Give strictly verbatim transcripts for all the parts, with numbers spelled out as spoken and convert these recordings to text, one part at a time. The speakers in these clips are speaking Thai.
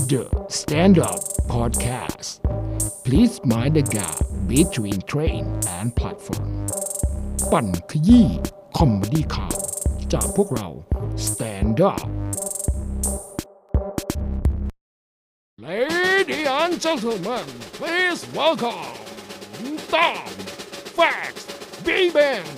The Stand-Up Podcast. Please mind the gap between train and platform. ปั่นขยี้คอมเมดี้ข่าวจากพวกเรา Stand Up. Ladies and gentlemen, please welcome Tom, Fax, B-Bands,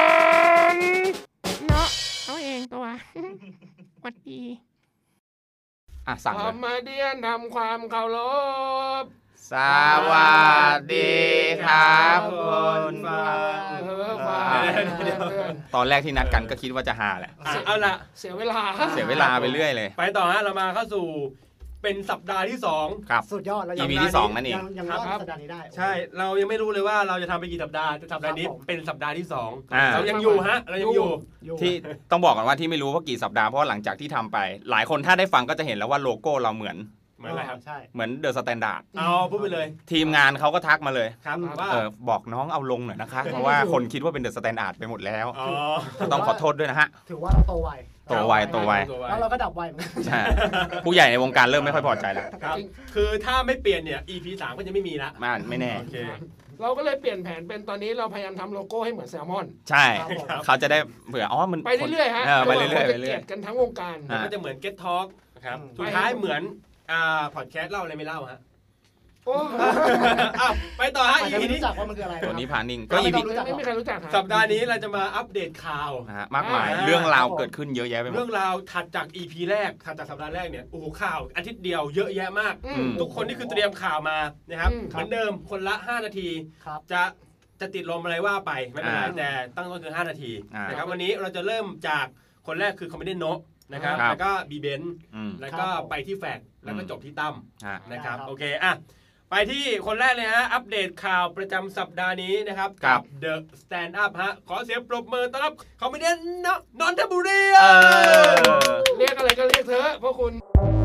and เนาะเอาเองตัว สวัสดีอ่ะสั่งคเลอมยเมเดี้ทำความเคารพสวัสดีครับคุณฟังเออฟังเพื่อนตอนแรกที่นัดกันก็คิดว่าจะหาแหละอ่ะเอาละเสียเวลาเสียเวลาไปเรื่อยเลยไปต่อฮะเรามาเข้าสู่เป็นสัปดาห์ที่สองครับสุดยอดแล้วอี พีที่สองนั่นเองยังยังรอดสัปดาห์นี้ได้ใช่เรายังไม่รู้เลยว่าเราจะทำไปกี่สัปดาห์แต่สัปดาห์นี้ครับผมเป็นสัปดาห์ที่สองอ่าเรายังอยู่ฮะเรายังอยู่อยู่ที่ต้องบอกก่อนว่าที่ไม่รู้ว่ากี่สัปดาห์เพราะว่าหลังจากที่ทำไป หลายคนถ้าได้ฟังก็จะเห็นแล้วว่าโลโก้เราเหมือนเหมือนอะไรครับใช่เหมือนเดอะสแตนดาร์ดเอาพูดไปเลยทีมงานเขาก็ทักมาเลยครับว่าเออบอกน้องเอาลงหน่อยนะคะ เพราะว่าคนคิดว่าเป็นเดอะสแตนดาร์ดไปหมดแล้วอ๋อต้องขอโทษด้วยนะฮะถือว่าเราโตไวโตไวโตไวแล้วเราก็ดับไวเหมือนกันใช่ผู้ใหญ่ในวงการเริ่มไม่ค่อยพอใจแล้วครับคือถ้าไม่เปลี่ยนเนี่ย อี พี สามก็จะไม่มีละไมันไม่แน่โอเคเราก็เลยเปลี่ยนแผนเป็นตอนนี้เราพยายามทำโลโก้ให้เหมือนแซลมอนใช่เขาจะได้เผื่ออ๋อมันไปเรื่อยๆฮะเออไปเรื่อยๆคไปนจะเกเรื่ลีอยยดกันทั้งวงการอ่ะก็จะเหมือน Get Talk นะครับอืมสุดท้ายเหมือนอ่าพอดแคสต์เล่าอะไรไม่เล่าฮะโอ้อ้าวไปต่อฮะอาจอีจะพีไม่นี้รู้จักว่ามันคืออะไรตัวนี้ะพานิ่งก็ก็อีอีพีพีไม่มีใครรู้จักครับสัปดาห์นี้เราจะมาอัปเดตข่าวนะฮะมากมายอ่าเรื่องราวเกิดขึ้นเยอะแยะไปหมเรื่ดองราวถัดจาก อี พี แรกถัดจากสัปดาห์แรกเนี่ยโอ้โหข่าวอาทิตย์เดียวเยอะแยะมากอือืมมทุกคนนี่คือเตรียมข่าวมานะครับอืมเหมือนเดิมคนละห้านาทีครับจะจะติดลมอะไรว่าไปไม่เป็นไรอ่าแต่ตั้งต้นคือห้านาทีอ่านนะครับวันนี้เราจะเริ่มจากคนแรกคือคอมเมดี้โนะนะครับครับแล้วก็บีเบนอืมแล้วก็ครับผมไปที่แฟกแล้วก็อืมจบที่ตั้มฮะนะครับได้ครับโอเคอ่ะไปที่คนแรกเลยฮะอัปเดตข่าวประจำสัปดาห์นี้นะครับครักับ เดอะสแตนด์อัพฮะขอเสียงปรบมือต้อนรับคอมเมดี้โนะนนทบุรีเออเรียกอะไรก็เรียกเถอะเพราะคุณ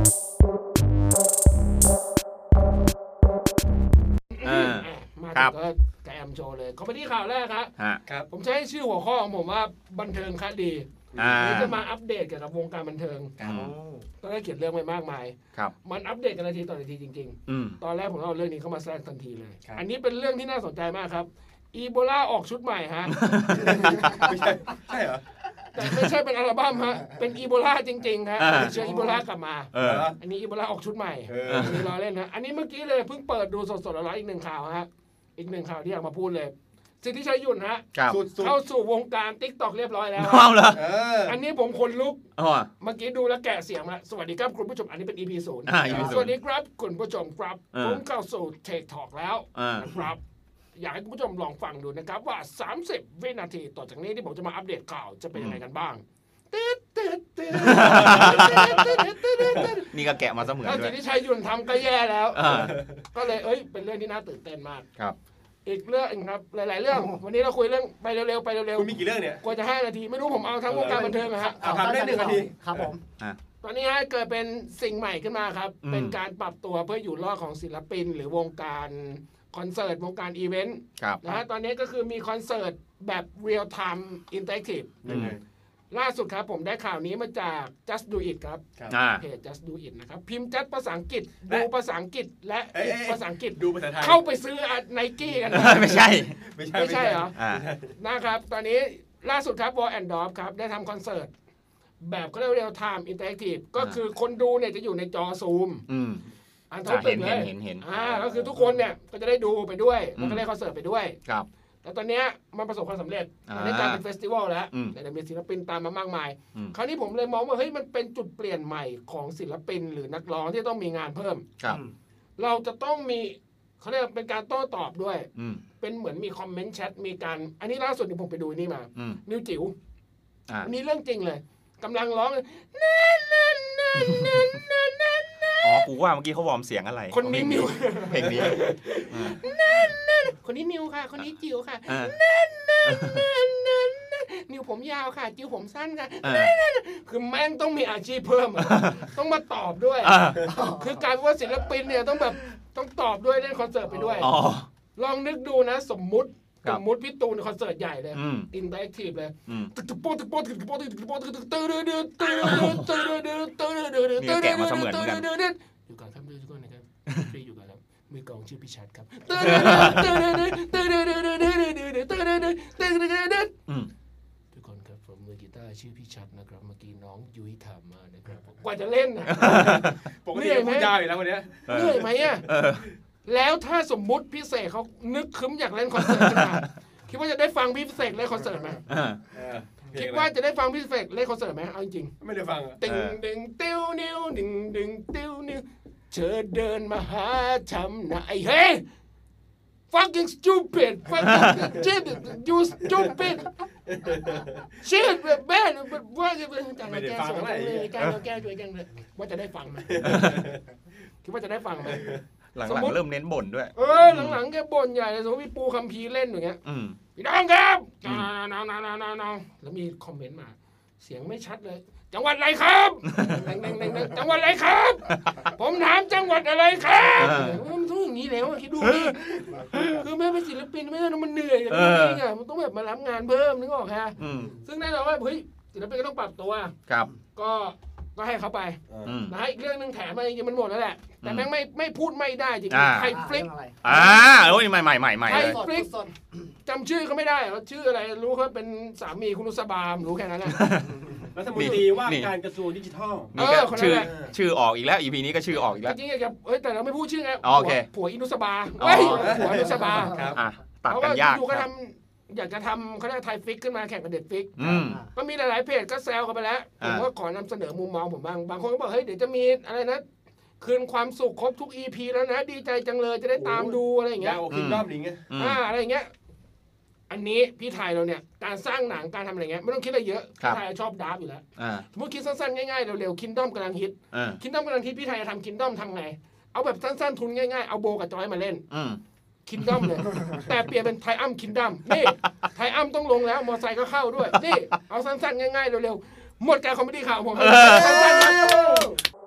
เออมาครัถึบงก็แกมโชว์เลยคอมเมดี้ข่าวแรกครับฮะครับผมใช้ชื่อหัวข้อของผมว่าบันเทิงคดีอ่านี่จะมาอัปเดตเกี่ยวกับวงการบันเทิงอืมก็ได้เขียนเรื่องไว้มากมายครับมันอัปเดตกันนาทีต่อนาทีจริงอืมๆ ตอนแรกผมเอาเรื่องนี้เข้ามาแทรกทันทีเลยครับอันนี้เป็นเรื่องที่น่าสนใจมากครับอีโบลาออกชุดใหม่ฮะไม่ใช่ใช่เหรอแต่ไม่ใช่เป็นอัลบั้มฮะเป็นอีโบลาจริงๆครับอ่าเชื้ออีโบลากลับมาเอออันนี้อีโบลาออกชุดใหม่เอออันนี้ล้อเล่นนะอันนี้เมื่อกี้เลยเพิ่งเปิดดูสดๆร้อนๆอีกหนึ่งข่าวฮะอีกหนึ่งข่าวที่อยากมาพูดเลยสิทธิชัยหยุ่นฮะครับสุดสุดเข้าสู่วงการติ๊กต็อกเรียบร้อยแล้วเอาเหรอเอออันนี้ผมคนลุกอ๋อเมื่อกี้ดูแล้วแกะเสียงละสวัสดีครับคุณผู้ชมอันนี้เป็น อี พี ศูนย์อ่า อี พี ศูนย์สวัสดีครับคุณผู้ชมครับเออผมเข้าสู่เทคทอกแล้วอ่านะครับ อยากให้คุณผู้ชมลองฟังดูนะครับว่า สามสิบ วินาทีต่อจากนี้ที่ผมจะมาอัปเดตข่าวจะเป็นยังไงกันบ้างตึ๊ดตึ๊ดตึ๊ดตึ๊ดตึ๊ดตึ๊ดตึ๊ดนี่ก็แกะมาเสมือนถ้าด้สิวทยธิชัยหยุ่นทำก็แย่แล้วอ่าก็เลยเอ้ยเป็นเรื่องที่น่าตื่นเต้นมากครับอีกเรื่องหนึ่งครับหลาย ๆ เรื่อง วันนี้เราคุยเรื่องไปเร็วๆไปเร็วคุณมีกี่เรื่องเนี่ยๆกว่าจะห้านาทีไม่รู้ผมเอาทั้งวงการบันเทิงอะฮะเอาครับได้หนึ่งนาทีครับผมตอนนี้ฮะเกิดเป็นสิ่งใหม่ขึ้นมาครับอืมเป็นการปรับตัวเพื่ออยู่รอดของศิลปิน หรือวงการคอนเสิร์ตวงการอีเวนต์ครับนะฮะตอนนี้ก็คือมีคอนเสิร์ตแบบ real time interactive อืมล่าสุดครับผมได้ข่าวนี้มาจาก just do it ครับอ่าเพจ just do it นะครับ พิมพ์ just ภาษาอังกฤษ ดูภาษาอังกฤษและเอ้ยเอ้ยภาษาอังกฤษดูภาษาไทยเข้าไปซื้อไนกี้กันนะไม่ใช่ไม่ใช่ไม่ใช่เหรออ่านะครับ ตอนนี้ล่าสุดครับ Wall and Dorf ครับ ได้ทำคอนเสิร์ต แบบเขาเรียก real time interactive ก็คือคนดูเนี่ยจะอยู่ในจอซูมอืมอันทั้งตึกเลยเห็นเห็นเห็นอ่าก็คือทุกคนเนี่ยก็จะได้ดูไปด้วยอืมแล้วก็ได้คอนเสิร์ตไปด้วยครับแต่ตอนเนี้ยมันประสบความสำเร็จอ่ามันได้กลารเป็นเฟสติวัลแล้วอืมแต่เดี๋ยวมีศิลปินตามมามากมายอืมคราวนี้ผมเลยมองว่าเฮ้ยมันเป็นจุดเปลี่ยนใหม่ของศิลปิน หรือนักร้องที่ต้องมีงานเพิ่มครับเราจะต้องมีเขาเรียกเป็นการโต้ตอบด้วยอืมเป็นเหมือนมีคอมเมนต์แชทมีการอันนี้ล่าสุดที่ผมไปดูนี่มาอืมนิวจิ๋วอ่าอันนี้เรื่องจริงเลยกำลังร้องเลยนั่นนั่นนั่นนั่นนั่นนั่นอ๋อ กูว่าเมื่อกี้เขาวอร์มเสียงอะไรคนนี้นิวเพลงนี้อ่าคนนี้นิวค่ะ คนนี้จิ๋วค่ะอ่านิวผมยาวค่ะ จิ๋วผมสั้นค่ะอ่าคือแม่งต้องมีอาชีพเพิ่มอะต้องมาตอบด้วยอ่าคือการว่าศิลปินเนี่ยต้องแบบต้องตอบด้วยเล่นคอนเสิร์ตไปด้วยอ๋อลองนึกดูนะ สมมุติครัสบมมุติพี่ตูนคอนเสิร์ตใหญ่เลยอืมอินเตอร์แอคทีฟเลยอืมตึกตึกโป๊ะตึกโป๊ะตึกโป๊ะตึกโป๊ะตึกโป๊ะตึกตึกตึกตึกตึกตึกตึกตึกตึกตึกตึกตึกตึกตึกนี่ก็แกะมาเสมือนเหมือนกันอยู่อยู่ก่อนครับทุกคนนะครับพี่อยู่ก่อนครับมือกลองชื่อพี่ชัดครับทุกคนครับผมมือกีตาร์ชื่อพี่ชัดนะครับเมื่อกี้น้องยุ้ยถามมานะครับกว่าจะเล่นนะปกติพูดยาวอยู่แล้ววันนี้เหนื่อยไหมอ่ะแล้วถ้าสมมุติพี่เสกเขานึกคึ้มอยากเล่นคอนเสิร์ตขึ้นมาคิดว่าจะได้ฟังพี่เสกเล่นคอนเสิร์ตไหมคิดว่าจะได้ฟังพี่เสกเล่นคอนเสิร์ตไหมเอาจริงไม่ได้ฟังตึงดึงติ้วนิ้วดึงดึงติ้วนิ้วเธอเดินมาหาทำไหนเฮ้ย fucking stupid fucking shit you stupid shit แบบแม่แบบว่าจะเป็นการแก้สวยเลยการแก้สวยกันเลยว่าจะได้ฟังไหมคิดว่าจะได้ฟังไหมหลังๆเริ่มเน้นบ่นด้วยเออหลังๆแกบ่นใหญ่เลยสมมติพี่ปูคัมภีร์เล่นอย่างเงี้ยพี่น้องครับน้องน้องน้องน้องน้องแล้วมีคอมเมนต์มาเสียงไม่ชัดเลยจังหวัดอะไรครับจังหวัดอะไรครับผมถามจังหวัดอะไรครับมันต้องอย่างนี้แล้วคิดดูดิคือแม่เป็นศิลปินไม่ได้มันเหนื่อยอย่างนี้ไงมันต้องแบบมารับงานเพิ่มนึกออกฮะซึ่งแน่นอนว่าเฮ้ยศิลปินก็ต้องปรับตัวครับก็ก็ให้เขาไปนะอีกเรื่องนึงแถมมาจริงๆมันหมดแล้วแหละแต่แม่งไม่ไม่พูดไม่ได้จริงๆไทยฟลิกอ่าโอ้ยใหม่ใหม่ใหม่ใหม่ไทยฟลิกจำชื่อเขาไม่ได้ว่าชื่ออะไรรู้เขาเป็นสามีคุณนุสบามรู้แค่นั้นแหละรัฐมนตรีว่าการกระทรวงดิจิทัลนี่ก็ชื่อชื่อออกอีกแล้ว อี พี นี้ก็ชื่อออกอีกแล้วจริงๆกับเอ้ยแต่เราไม่พูดชื่อไงผัวอินุสบาเฮ้ยผัวอินุสบาอ่ะตัดกันยากอยู่ก็ทำอยากจะทำเขาเรียกไทยฟิกขึ้นมาแข่งกับเด็ดฟิกก็มีหลายๆเพจก็แซวกันไปแล้วผมก็ขอนำเสนอมุมมองผมบ้างบางคนก็บอกเฮ้ยเดี๋ยวจะมีอะไรนะคืนความสุขครบทุก อี พี แล้วนะดีใจจังเลยจะได้ตามดูอะไรอย่างเงี้ยคิงดอมอย่างเงี้ยอ่าอะไรอย่างเงี้ยอันนี้พี่ไทยเราเนี่ยการสร้างหนังการทำอะไรเงี้ยไม่ต้องคิดอะไรเยอะพี่ไทยชอบดาร์ฟอยู่แล้วสมมติคิดสั้นๆง่ายๆเร็วๆคินดอมกำลังฮิตคินดอมกำลังฮิตพี่ไทยจะทำคินดอมทำไงเอาแบบสั้นๆทุนง่ายๆเอาโบกับจอยมาเล่นคินดอมเลยแต่เปลี่ยนเป็นไทอัมคินดอมนี่ไทอัมต้องลงแล้วมอไซค์ก็เข้าด้วยนี่เอาสั้นๆง่ายๆเร็วๆหมดการคอมเมดี้ข่าวผมสั้นๆครับ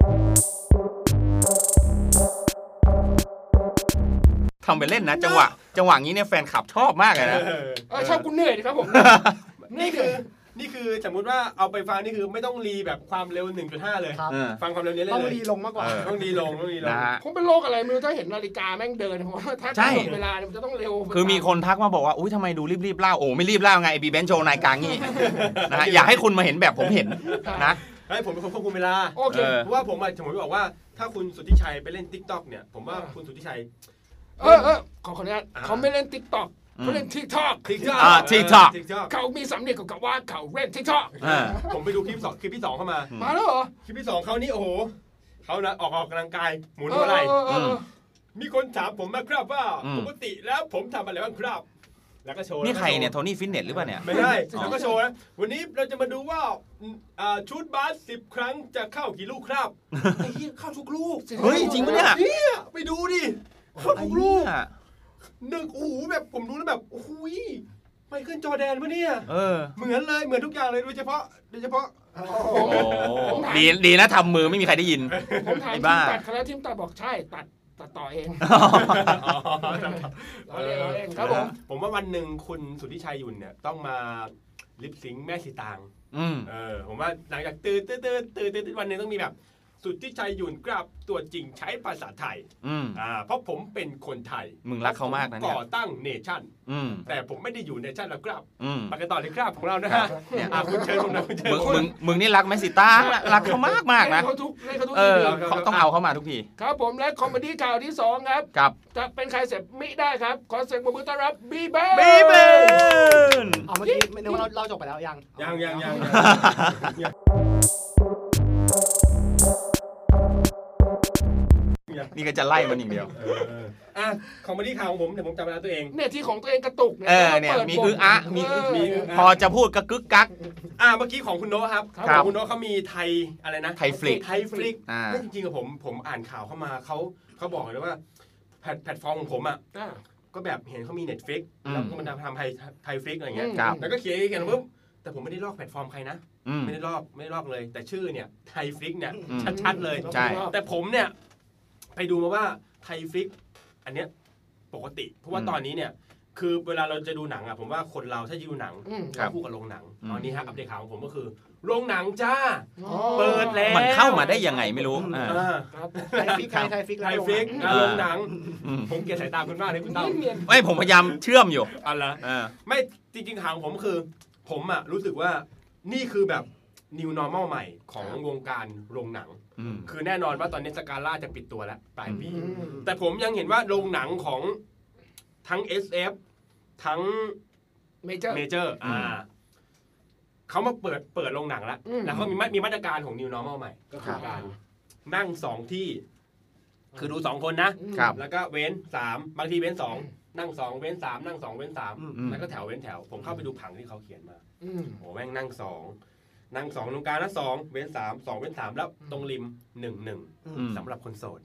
ทำไปเล่นนะจังหวะจังหวะนี้เนี่ยแฟนคลับชอบมากเลยนะชอบกูเหนื่อยครับผมนี่คือนี่คือสมมุติว่าเอาไปฟังนี่คือไม่ต้องรีแบบความเร็ว หนึ่งจุดห้า เลยฟังความเร็วนี้เลยต้องรีลงมากกว่าต้องรีลงต้องรีลงผมเป็นโรคอะไรไม่รู้ถ้าเห็นนาฬิกาแม่งเดินเพราะว่าถ้าตรงเวลามันจะต้องเร็วคือมีคนทักมาบอกว่าอุ้ยทำไมดูรีบๆเล่าโอ้ไม่รีบเล่าไงไอ้บีเบนโชว์นายกลางงี้นะฮะอยากให้คุณมาเห็นแบบผมเห็นนะให้ผมเป็นคนควบคุมเวลาเพราะว่าผมสมมติบอกว่าถ้าคุณสุทธิชัยไปเล่น TikTok เนี่ยผมว่าคุณสุทธิชัยเออเออขอขออนุญาตเขาไม่เล่น TikTok เขาเล่น TikTok TikTok อ่า TikTok เขามีสำเนียงกับว่าเขาเล่น TikTok ผมไปดูคลิปสองคลิปที่สองเข้ามามาแล้วเหรอคลิปที่สองเขานี่โอ้โหเขานะออกออกกำลังกายหมุนอะไรมีคนถามผมมาครับว่าปกติแล้วผมทำอะไรบ้างครับแล้วก็โชว์นี่ใครเนี่ยโทนี่ฟิตเนสหรือเปล่าเนี่ยไม่ได้แล้วก็โชว์นะวันนี้เราจะมาดูว่าชุดบาสสิบครั้งจะเข้ากี่ลูกครับไอ้เหี้ยเข้าทุกลูกเฮ้ยจริงปะเนี่ยไปดูดิเข้าทุกลูกหนึ่งโอ้โหแบบผมดูแล้วแบบโอ้โหไมเคิลจอร์แดนปะเนี่ยเหมือนเลยเหมือนทุกอย่างเลยโดยเฉพาะโดยเฉพาะดีดีนะทำมือไม่มีใครได้ยินผมถามทีมตัดคณะทีมตัดบอกใช่ตัดตัดต่อเองเราเองเองครับผมผมว่าวันหนึ่งคุณสุทธิชัยหยุ่นเนี่ยต้องมาลิปซิงค์แม่สีตางเออผมว่าหลังจากตื่นตื่นตื่นตื่นตื่นวันนึงต้องมีแบบสุทธิชัยหยุ่นกราบตัวจริงใช้ภาษาไทยอ่าเพราะผมเป็นคนไทยมึงรักเขามากนะเนี่ยก่อตั้งเนชั่นแต่ผมไม่ได้อยู่เนชั่นแล้วครับมากันต่อเลยครับของเรานะฮะเนี่ยคุณเชิญผมนะคุณเชิญมึงมึงนี่รักแม่สีตางรักเขามากมากนะเขาทุกเขาทุกเออเขาต้องเอาเขามาทุกทีครับผมและคอมเมดี้ข่าวที่สองครับครับจะเป็นใครเสร็จไม่ได้ครับขอเสียงปรบมือต้อนรับบีเบิร์นบีเบิร์นเอาเมื่อกี้นึกว่าเราจบไปแล้วยังยังยังยังนี่ก็จะไล่มันอย่างเดียวอ่ะคอมเมดี้ข่าวของผมเดี๋ยวผมจำเวลาตัวเองเนี่ยที่ของตัวเองกระตุกเนี่ยเออเนี่ยมีคืออะมีมีพอจะพูดก็กึกกักอ่ะเมื่อกี้ของคุณโน้ครับของคุณโน้เขามีไทยอะไรนะไทยฟลิกไทยฟลิกนั่นจริงๆกับผมผมอ่านข่าวเข้ามาเขาเขาบอกเลยว่าแพลตแพลตฟอร์มของผมอ่ะก็แบบเห็นเขามี Netflix แล้วก็มันทำไทยไทยฟลิกอะไรเงี้ยแล้วก็เขียนเขียนปุ๊บแต่ผมไม่ได้ลอกแพลตฟอร์มใครนะไม่ได้ลอกไม่ได้ลอกเลยแต่ชื่อเนี่ยไทยฟลิกเนี่ยชัดๆเลยแต่ผมเนี่ยไปดูมาว่าไทยฟลิกอันเนี้ยปกติเพราะว่าตอนนี้เนี่ยคือเวลาเราจะดูหนังอ่ะผมว่าคนเราถ้าจะดูหนังก็คู่กับโรงหนังตอนนี้ฮะอัปเดตข่าวของผมก็คือโรงหนังจ้าเปิดแล้วมันเข้ามาได้ยังไงไม่รู้ไทยฟิกไทยฟิกไทยฟิกโรงหนังผมเกลียดสายตาคุณมากเลยคุณตั้มไม่ผมพยายามเชื่อมอยู่อะไรไม่จริงๆทางผมคือผมอะรู้สึกว่านี่คือแบบ new normal ใหม่ของวงการโรงหนังคือแน่นอนว่าตอนนี้สกาล่าจะปิดตัวแล้วปลายปีแต่ผมยังเห็นว่าโรงหนังของทั้ง เอส เอฟ ทั้งเมเจอร์เมเจอร์อ่าเขามาเปิดเปิดโรงหนังแล้วแล้วเขามีมีมาตรการของ new normal ใหม่ก็คือการนั่งสองที่คือดูสองคนนะแล้วก็เว้นสามบางทีเว้นสองนั่งสองเว้นสามนั่งสองเว้นสามแล้วก็แถวเว้นแถวผมเข้าไปดูผังที่เขาเขียนมาโอ้แม่งนั่งสองนั่งสองตรงกลางแล้วสองเว้นสามสองเว้นสามแล้วตรงริมหนึ่งหนึ่งสำหรับคนโสด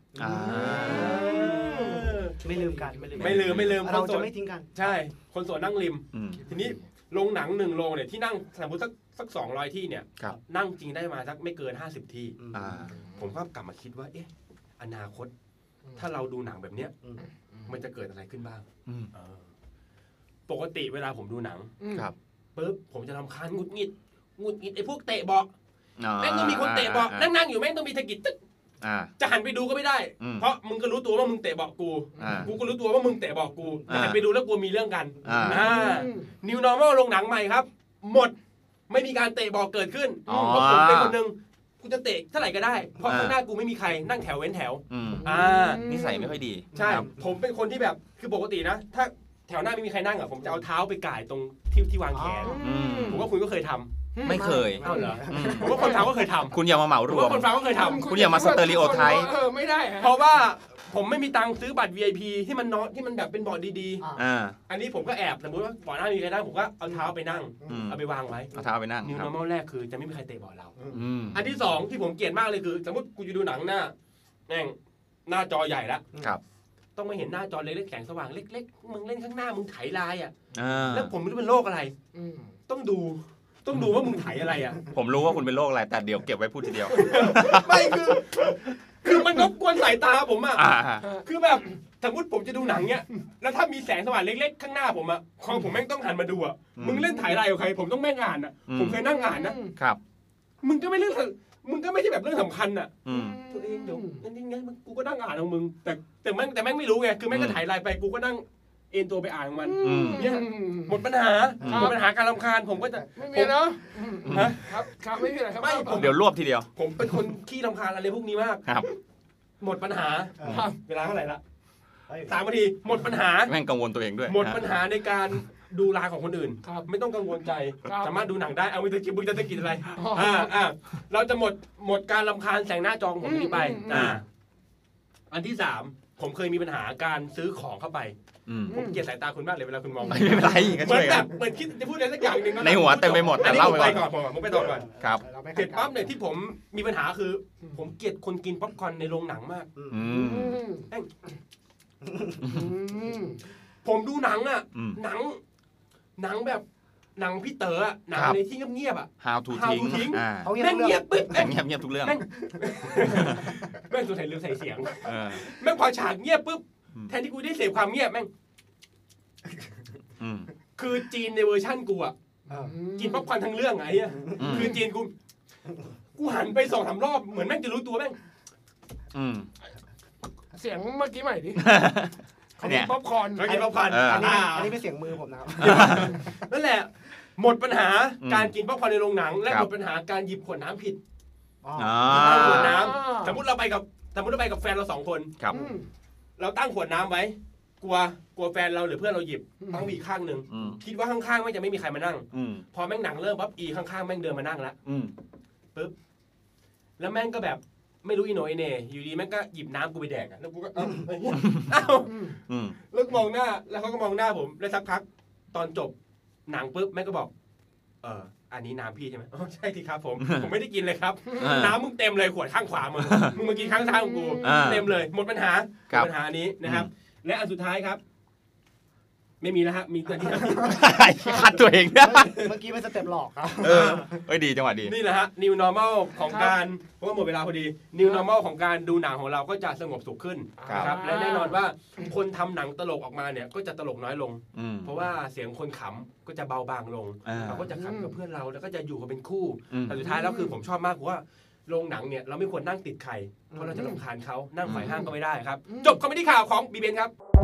ไม่ลืมกันไม่ลืมไม่ลืมไม่ลืมเราจะไม่ทิ้งกันใช่คนโสดนั่งริมทีนี้โรงหนังหนึ่งโรงเนี่ยที่นั่งสมมติสักสักสองร้อยที่เนี่ยนั่งจริงได้มาสักไม่เกินห้าสิบที่ผมก็กลับมาคิดว่าเอ๊ะอนาคตถ้าเราดูหนังแบบเนี้ยมันจะเกิดอะไรขึ้นบ้างปกติเวลาผมดูหนังปุ๊บผมจะรำคาญงุดหงิดงุดหงิดไอ้พวกเตะเบาะแม่งต้องมีคนเตะเบาะนั่งๆอยู่แม่งต้องมีตะกิดตึ๊กจะหันไปดูก็ไม่ได้เพราะมึงก็รู้ตัวว่ามึงเตะเบาะกูกูก็รู้ตัวว่ามึงเตะเบาะกูหันไปดูแล้วกลัวมีเรื่องกันนิวนอร์มอลลงหนังใหม่ครับหมดไม่มีการเตะเบาะเกิดขึ้นเพราะผมเป็นคนนึงกูจะเตะเท่าไหร่ก็ได้เพราะข้างหน้ากูไม่มีใครนั่งแถวเว้นแถวอ่านิสัยไม่ค่อยดีใช่ผมเป็นคนที่แบบคือปกตินะถ้าแถวหน้าไม่มีใครนั่งอ่ะผมจะเอาเท้าไปก่ายตรงที่ที่วางแขนผมว่าคุณก็เคยทำไม่เคยอ้าวเหรอผมว่าคนฟังก็เคยทำคุณอย่ามาเหมารวมคนฟังก็เคยทำคุณอย่ามาสเตอริโอไทป์เออไม่ได้เพราะว่าผมไม่มีตังค์ซื้อบัตร วี ไอ พี ที่มันนอนที่มันแบบเป็นเบาะดีๆอ่าอันนี้ผมก็แอบสมมติว่าเบาะหน้ามีใครนั่งผมก็เอาเท้าไปนั่งเอาไปวางไว้เอาเท้าไปนั่งนิวนอร์มอลแรกคือจะไม่มีใครเตะเบาะเราอันที่สองที่ผมเกลียดมากเลยคือสมมติกูจะดูหนังหน้าแม่งหน้าจอใหญ่แล้วต้องมาเห็นหน้าจอเล็กๆแสงสว่างเล็กๆมึงเล่นข้างหน้ามึงไถลายอ่ะแล้วผมไม่รู้เป็นโรคอะไรต้องดูต้องดูว่ามึงไถอะไรอ่ะผมรู้ว่าคุณเป็นโรคอะไรแต่เดี๋ยวเก็บไว้พูดทีเดียวไม่คือคือมันรบกวนสายตาผมอ่ะคือแบบสมมติผมจะดูหนังเนี้ยแล้วถ้ามีแสงสว่างเล็กๆข้างหน้าผมอ่ะคอผมแม่งต้องหันมาดูอ่ะมึงเล่นไถอะไรกับใครผมต้องแม่งอ่านอ่ะผมเคยนั่งอ่านนะครับมึงก็ไม่เรื่องมึงก็ไม่ใช่แบบเรื่องสำคัญอ่ะตัวเองเดี๋ยวนั่นนี่ไงกูก็นั่งอ่านของมึงแต่แต่แม่งแต่แม่งไม่รู้ไงคือแม่งก็ไถไลน์ไปกูก็นั่งเอ็นตัวไปอ่านของมันเนี่ยหมดปัญหาหมดปัญหาการรำคาญผมก็จะไม่มีเนาะครับครับไม่มีอะไรครับเดี๋ยวรวบทีเดียวผมเป็นคนขี้รำคาญอะไรพวกนี้มากครับหมดปัญหาเวลาเท่าไหร่ละสามนาทีหมดปัญหาแม่งกังวลตัวเองด้วยหมดปัญหาในการดูไลน์ของคนอื่นไม่ต้องกังวลใจสามารถดูหนังได้เอาไม่ต้องคิดมึงจะตะกิดอะไรอ่าอ่าเราจะหมดหมดการรำคาญแสงหน้าจอของผมนี้ไปอ่าอันที่สามผมเคยมีปัญหาการซื้อของเข้าไปผมเกลียดสายตาคุณมากเลยเวลาคุณมองไม่เป็นไรก็ช่วยกันเหมือนคิดจะพูดอะไรสักอย่างนึงในหัวเต็มไปหมดแต่เล่าไปก่อนผมไปต่อก่อนครับเสร็จปั๊บเนี่ยที่ผมมีปัญหาคือผมเกลียดคนกินป๊อปคอร์นในโรงหนังมากผมดูหนังอ่ะหนังหนังแบบหนังพี่เต๋ออ่ะหนังในที่เงียบๆอ่ะ How to ทิ้งแม่งเงียบปึ๊บแม่งเงียบเงียบทุกเรื่องแม่งตัวใส่เรื่องใส่เสียงแม่งพอฉากเงียบปึ๊บแทนที่กูได้เสพความเงียบแม่งคือจีนในเวอร์ชั่นกูอ่ะกินป๊อปคอร์นทั้งเรื่องไงอ่ะคือจีนกูกูหันไปสองสามรอบเหมือนแม่งจะรู้ตัวแม่งเสียงเมื่อกี้ใหม่ดิเขากินป๊อปคอร์นเขากินป๊อปคอร์นอันนี้อันนี้เป็นเสียงมือผมนะนั่นแหละหมดปัญหาการกินป๊อปคอร์นในโรงหนังและหมดปัญหาการหยิบขวดน้ำผิดตั้งขวดน้ำสมมติเราไปกับสมมติเราไปกับแฟนเราสองคนเราตั้งขวดน้ำไว้กลัวกลัวแฟนเราหรือเพื่อนเราหยิบตั้งอีกข้างหนึ่งคิดว่าข้างๆไม่จะไม่มีใครมานั่งพอแม่งหนังเริ่มปั๊บอีข้างๆแม่งเดินมานั่งแล้วปึ๊บแล้วแม่งก็แบบไม่รู้อีโนไอเน่อยู่ดีแม่งก็หยิบน้ำกูไปแดกอ่ะแล้วกูก็เอ้าเอ้าแล้วมองหน้าแล้วเขาก็มองหน้าผมแล้วสักพักตอนจบหนังปุ๊บแม่งก็บอกเอออันนี้น้ำพี่ใช่ไหมอ๋อใช่สิครับผมผมไม่ได้กินเลยครับน้ำมึงเต็มเลยขวดข้างขวามึงมึงมากินข้างซ้ายของกูเต็มเลยหมดปัญหาปัญหานี้นะครับและอันสุดท้ายครับไม่มีแล้วฮะมีตัวนี้คัดตัวเองเมื่อกี้เป็นสเต็ปหลอกครับเออเอ้ยดีจังหวะดีนี่แหละฮะ new normal ของการเพราะว่าหมดเวลาพอดี new normal ของการดูหนังของเราก็จะสงบสุขขึ้นครับนะครับและแน่นอนว่าคนทำหนังตลกออกมาเนี่ยก็จะตลกน้อยลงอืมเพราะว่าเสียงคนขำก็จะเบาบางลงอ่าเราก็จะขำกับเพื่อนเราแล้วก็จะอยู่กันเป็นคู่อืมแต่สุดท้ายแล้วคือผมชอบมากเพราะว่าโรงหนังเนี่ยเราไม่ควรนั่งติดใครเพราะเราจะรำคาญเขานั่งฝ่ายห้างก็ไม่ได้ครับจบคอมเมดี้ข่าวของบีเบนครับ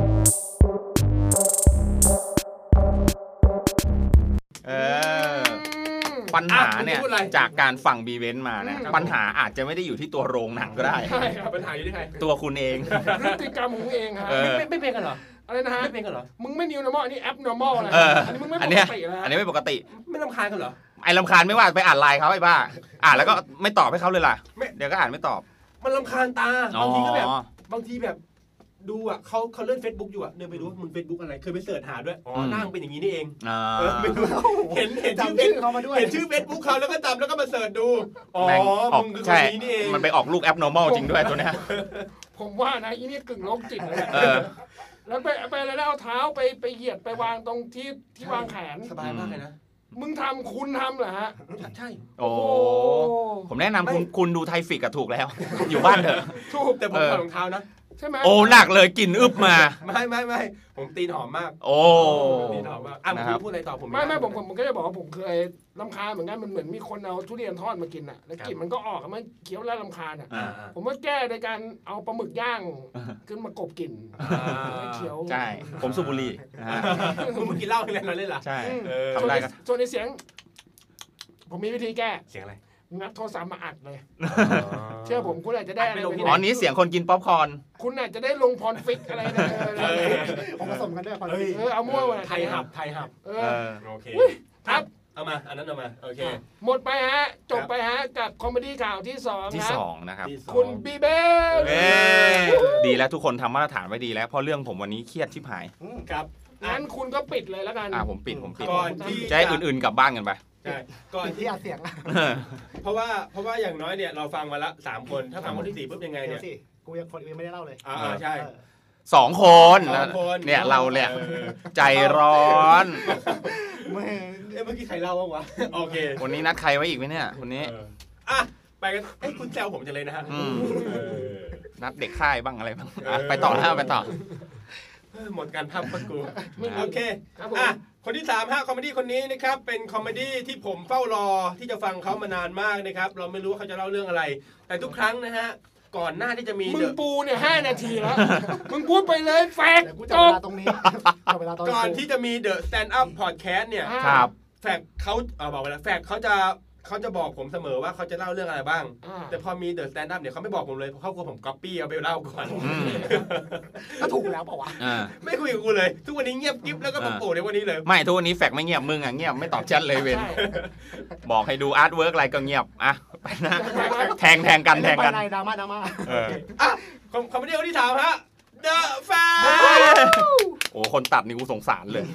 เออปัญหาเนี่ยอ่ะคุณจะพูดอะไรจากการฟังบีเวนมานะอืมปัญหาอาจจะไม่ได้อยู่ที่ตัวโรงหนังก็ได้ใช่ครับปัญหาอยู่ที่ใครตัวคุณเองพฤติกรรมของมึงเองฮะเออไม่ไม่เป็นกันเหรออะไรนะฮะไม่เป็นกันเหรอมึงไม่ new normal อันนี้ app normal อะไรเอออันนี้มึงไม่อันปเนี้กยติแล้วอันนี้ไม่ปกติไม่รำคาญกันเหรอไอ้ลำคาญไม่ว่าไปอ่านไลน์เขาไอ้บ้า อ่านแล้วก็ไม่ตอบให้เขาเลยล่ะไม่เดี๋ยวก็อ่านไม่ตอบมันรำคาญตาอ๋อบางทีก็แบบบางทีแบบดูอ่ะเขาเขาเล่น Facebook อยู่อ่ะเดินไปดูว่ามึง Facebook อะไรเคยไปเสิร์ชหาด้วยอ๋อหน้ามึงเป็นอย่างนี้นี่เองอ่าเออไปดูเห็นเห็นชื่อจำเฟชื่ซอเขามาด้วยเห็นชื่อ Facebook เขาแล้วก็จำแล้วก็มาเสิร์ชดูอ๋อแม่งออกมึงคือคใช่นนี้นี่เองมันไปออกลูกแอป normal จริงด้วยตัวเนี้ยผมว่านะอีนี่กึ่งโรคจิตเลยเออแล้วไปไปอะไรนะเอาเท้าไปไปเหยียดไปวางตรงที่ที่วางแขนสบายมากเลยนะมึงทำคุณทำเหรอฮะใช่โอ้ผมแนะนำคุณคุณดูไทฟิกอะถูกแล้ว อยู่บ้านเถอะถูกแต่ผมเออถอดรองเท้านะใช่ไหมโอ้หนักเลยกลิ่นอึบมาไม่ไม่ไม่ผมตีนหอมมากโอ้ตีนหอมมากอ่ะนะครับคุณพูดอะไรต่อผมไม่ไม่ผมผมผมก็จะบอกว่าผมเคยรำคาญเหมือนกันมันเหมือนมีคนเอาทุเรียนทอดมากินอ่ะแล้วกลิ่นมันก็ออกอะมันเคี้ยวแล้วรำคาญอ่ะอ่าผมว่าแก้โดยการเอาปลาหมึกย่างขึ้นมากบกลิ่นอ่าไม่เคี้ยวใช่ผมสูบบุหรี่นะฮะมึงมึงกินเหล้าอะไรนั่นเลยเหรอใช่เออส่วนทำได้ในครับส่วนในเสียง ผมมีวิธีแก้เสียงอะไรงัดโทรศัพท์มาอัดเลย เชื่อผมคุณอาจจะได้อะไรอัดไปลงที่อ๋ไหอนี้เสียงคนกินป๊อปคอร์นคุณอาจจะได้ลงพรฟิกอะไรนะเออผมผสมกันด้วยคอนเฮ้ยเออเอามั่วมาไทยหับไทยหับเอเอออโอเคครับเอามา อันนั้นเอามา โอเคหมดไปฮะ จบไปฮะ กับคอมเมดี้ข่าวที่สองที่ฮะสองนะครับที่สองคุณบีเบลเอ้ยดีแล้วทุกคนทำมาตรฐานไว้ดีแล้วเพราะเรื่องผมวันนี้เครียดชิบหายครับงั้นคุณก็ปิดเลยแล้วกันอ่าผมปิดผมปิดก่อนที่จะให้อื่นๆกลับบ้านกันไปใช่ก่อนที่ที่อัดเสียงเพราะว่า เพราะว่าอย่างน้อยเนี่ย เราฟังมาละสามคน ถ้าฟังคนที่สี่ปุ๊บยังไงเดี๋เนี่ยยวสิกูยังคนยังไม่ได้เล่าเลยอ่าใช่เออสองคนสองคนเนี่ยเราเนี่ยออใจร้อนไม่เอ้ยเมื่อกี้ใครเล่าบ้างวะ โอเควันนี้นัดใครไว้อีกไหมเนี่ยคนนี้เอออ่ะ ไปกันเอ้ยคุณแซวผมจะเลยนะฮะอืมเออนัดเด็กค่ายบ้างอะไรบ้างอ่ะเออไปต่อแล้วไปต่อหมดการทำประกูไม่มีโอเคครับผมอ่ะ คนที่สามฮะคอมเมดี้คนนี้นะครับ เป็นคอมเมดี้ที่ผมเฝ้ารอที่จะฟังเขามานานมากนะครับ เราไม่รู้ว่าเขาจะเล่าเรื่องอะไร แต่ทุกครั้งนะฮะ ก่อนหน้าที่จะมีมึเดงอะปูเนี่ยห้านาทีแล้ว มึงพูดไปเลยแฟกเดี๋ยวกูจจับเวบลาตรงนี้จับเวลาตอนก่อนกูที่จะมีเดอะสแตนด์อัพพอดแคสต์เนี่ยครับแฟกเขาเออบอกไปแล้วแฟกเขาจะเขาจะบอกผมเสมอว่าเขาจะเล่าเรื่องอะไรบ้างอ่าแต่พอมีเดอะสแตนด์อัพเนี่ยเขาไม่บอกผมเลยเพราะเขากลัวผมก๊อปปี้เอาไปเล่าก่อนอืมก็ถูกแล้วเปล่าวะอ่าไม่คุยกับกูเลย ทุกวันนี้เงียบกิ๊บแล้วก็มาโผล่ในวันนี้เลยไม่ทุกวันนี้แฟกไม่เงียบมึงอ่ะเงียบไม่ตอบแชทเลยเวนใช่บอกให้ดูอาร์ตเวิร์กอะไรก็เงียบอ่ะไปนะแทงแทงกันแทงกันไปในดราม่าดราม่าเอออ่ะคอมคอมเมดี้คนที่สามฮะ The Fan โอ้คนตัดนี่กูสงสารเลย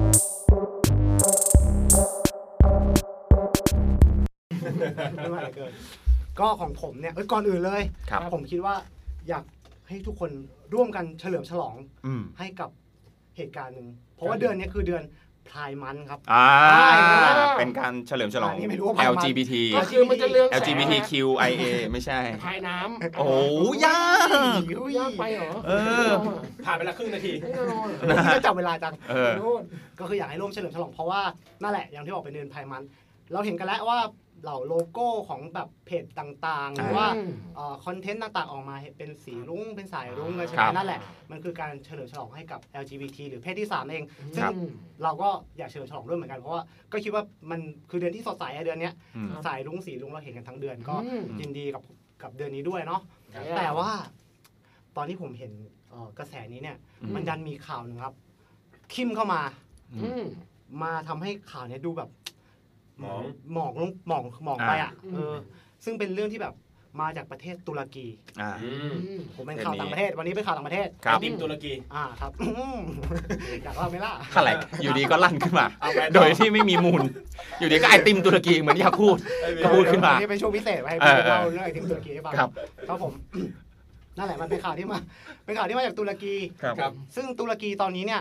ไม่ไหวเกินก็ของผมเนี่ยเอ้ยก่อนอื่นเลยครับผมคิดว่าอยากให้ทุกคนร่วมกันเฉลิมฉลองอืมให้กับเหตุการณ์หนึ่งเพราะว่าเดือนนี้คือเดือนพายมันครับอ่าใช่ครับเป็นการเฉลิมฉลองอันนี้ไม่รู้ว่าผ่านมาแอล จี บี ทีก็คือมันจะเรื่องแสงแอล จี บี ที คิว ไอ เอ ไม่ใช่ภายน้ำโอ้ยากยากไปเหรอเออผ่านไปละครึ่งนาทีไม่เอาอะนี่ก็จับเวลาจังเออโน่นก็คืออยากให้ร่วมเฉลิมฉลองเพราะว่านั่นแหละอย่างที่บอกเป็นเดือนพายมัน เราเห็นกันแล้วว่าเหล่าโลโก้ของแบบเพจต่างๆ หรือว่าคอนเทนต์ต่างๆออกมาเป็นสีรุ้งเป็นสายรุ้งเลยใช่ไหคมรับนั่นแหละ มันคือการเฉลิมฉลองให้กับ แอล จี บี ที หรือเพศที่สามเอง ซึ่คงรับเราก็อยากเฉลิมฉลองด้วยเหมือนกันเพราะว่าก็คิดว่ามันคือเดือนที่สดใสอะเดือนเนี้ยอืมสายรุ้งสีรุ้งเราเห็นกันทั้งเดือนก็อืมยินดีกับกับเดือนนี้ด้วยเนาะครับแต่ว่าตอนที่ผมเห็นเอ่อกระแสนี้เนี่ยอืมมันดันมีข่าวหนึ่งครับคิมเข้ามาอืมมาทำให้ข่าวเนี้ยดูแบบหมองหมองลงหมองหมองไปอ่ะอ่าเออซึ่งเป็นเรื่องที่แบบมาจากประเทศตุรกีอ่าอืมอืมผมเป็นข่าวต่างประเทศ วันนี้เป็นข่าวต่างประเทศครับดิมตุรกีอ่าครับ อืมอยากเล่าไหมล่ะอะไรอยู่ดีก็ลั่นขึ้นมาเอาไปต่อโดยที่ไม่มีมูล อยู่ดีก็ไอติมตุรกีเหมือนที่อยากพูด ก็พูดขึ้นมาเดี๋ยวนี่เป็นช่วงพิเศษไว้ให้เอพี่อเล่าเรื่องไอติมตุรกีให้ฟังครับครับผม นั่นแหละมันเป็นข่าวที่มาเป็นข่าวที่มาจากตุรกีครับครับซึ่งตุรกีตอนนี้เนี่ย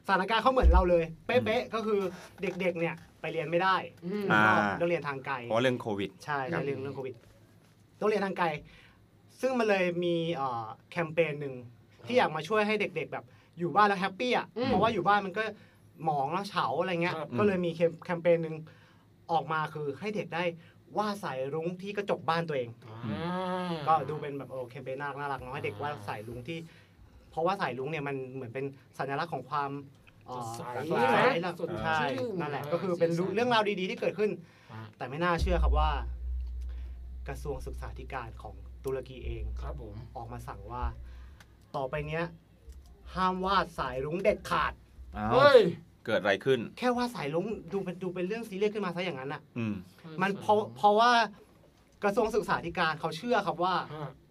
สถานการณ์เขาเหมือนเราเลยเป๊ะๆก็คือเด็กๆเนี่ยไปเรียนไม่ได้ต้องเรียนทางไกลเพราะเรื่องโควิดใช่เรื่องเรื่องโควิดต้องเรียนทางไกลซึ่งมันเลยมีแคมเปญหนึ่งที่อยากมาช่วยให้เด็กๆแบบอยู่บ้านแล้วแฮปปี้อ่ะเพราะว่าอยู่บ้านมันก็หมองแล้วเฉาอะไรเงี้ยก็เลยมีแคมเปญหนึ่งออกมาคือให้เด็กได้วาดสายรุ้งที่กระจกบ้านตัวเองก็ดูเป็นแบบโอแคมเปญน่ารักน่ารักเนาะให้เด็กวาดสายรุ้งที่เพราะว่าสายรุ้งเนี่ยมันเหมือนเป็นสัญลักษณ์ของความใสสดใช่นั่นแหละก็คือเป็นเรื่องราวดีๆที่เกิดขึ้นแต่ไม่น่าเชื่อครับว่ากระทรวงศึกษาธิการของตุรกีเองครับผมออกมาสั่งว่าต่อไปเนี้ยห้ามวาดสายรุ้งเด็ดขาดเฮ้ยเกิดอะไรขึ้นแค่วาดสายรุ้งดูเป็นดูเป็นเรื่องซีเรียสขึ้นมาซะอย่างนั้นอ่ะมันเพราะเพราะว่ากระทรวงศึกษาธิการเขาเชื่อครับว่า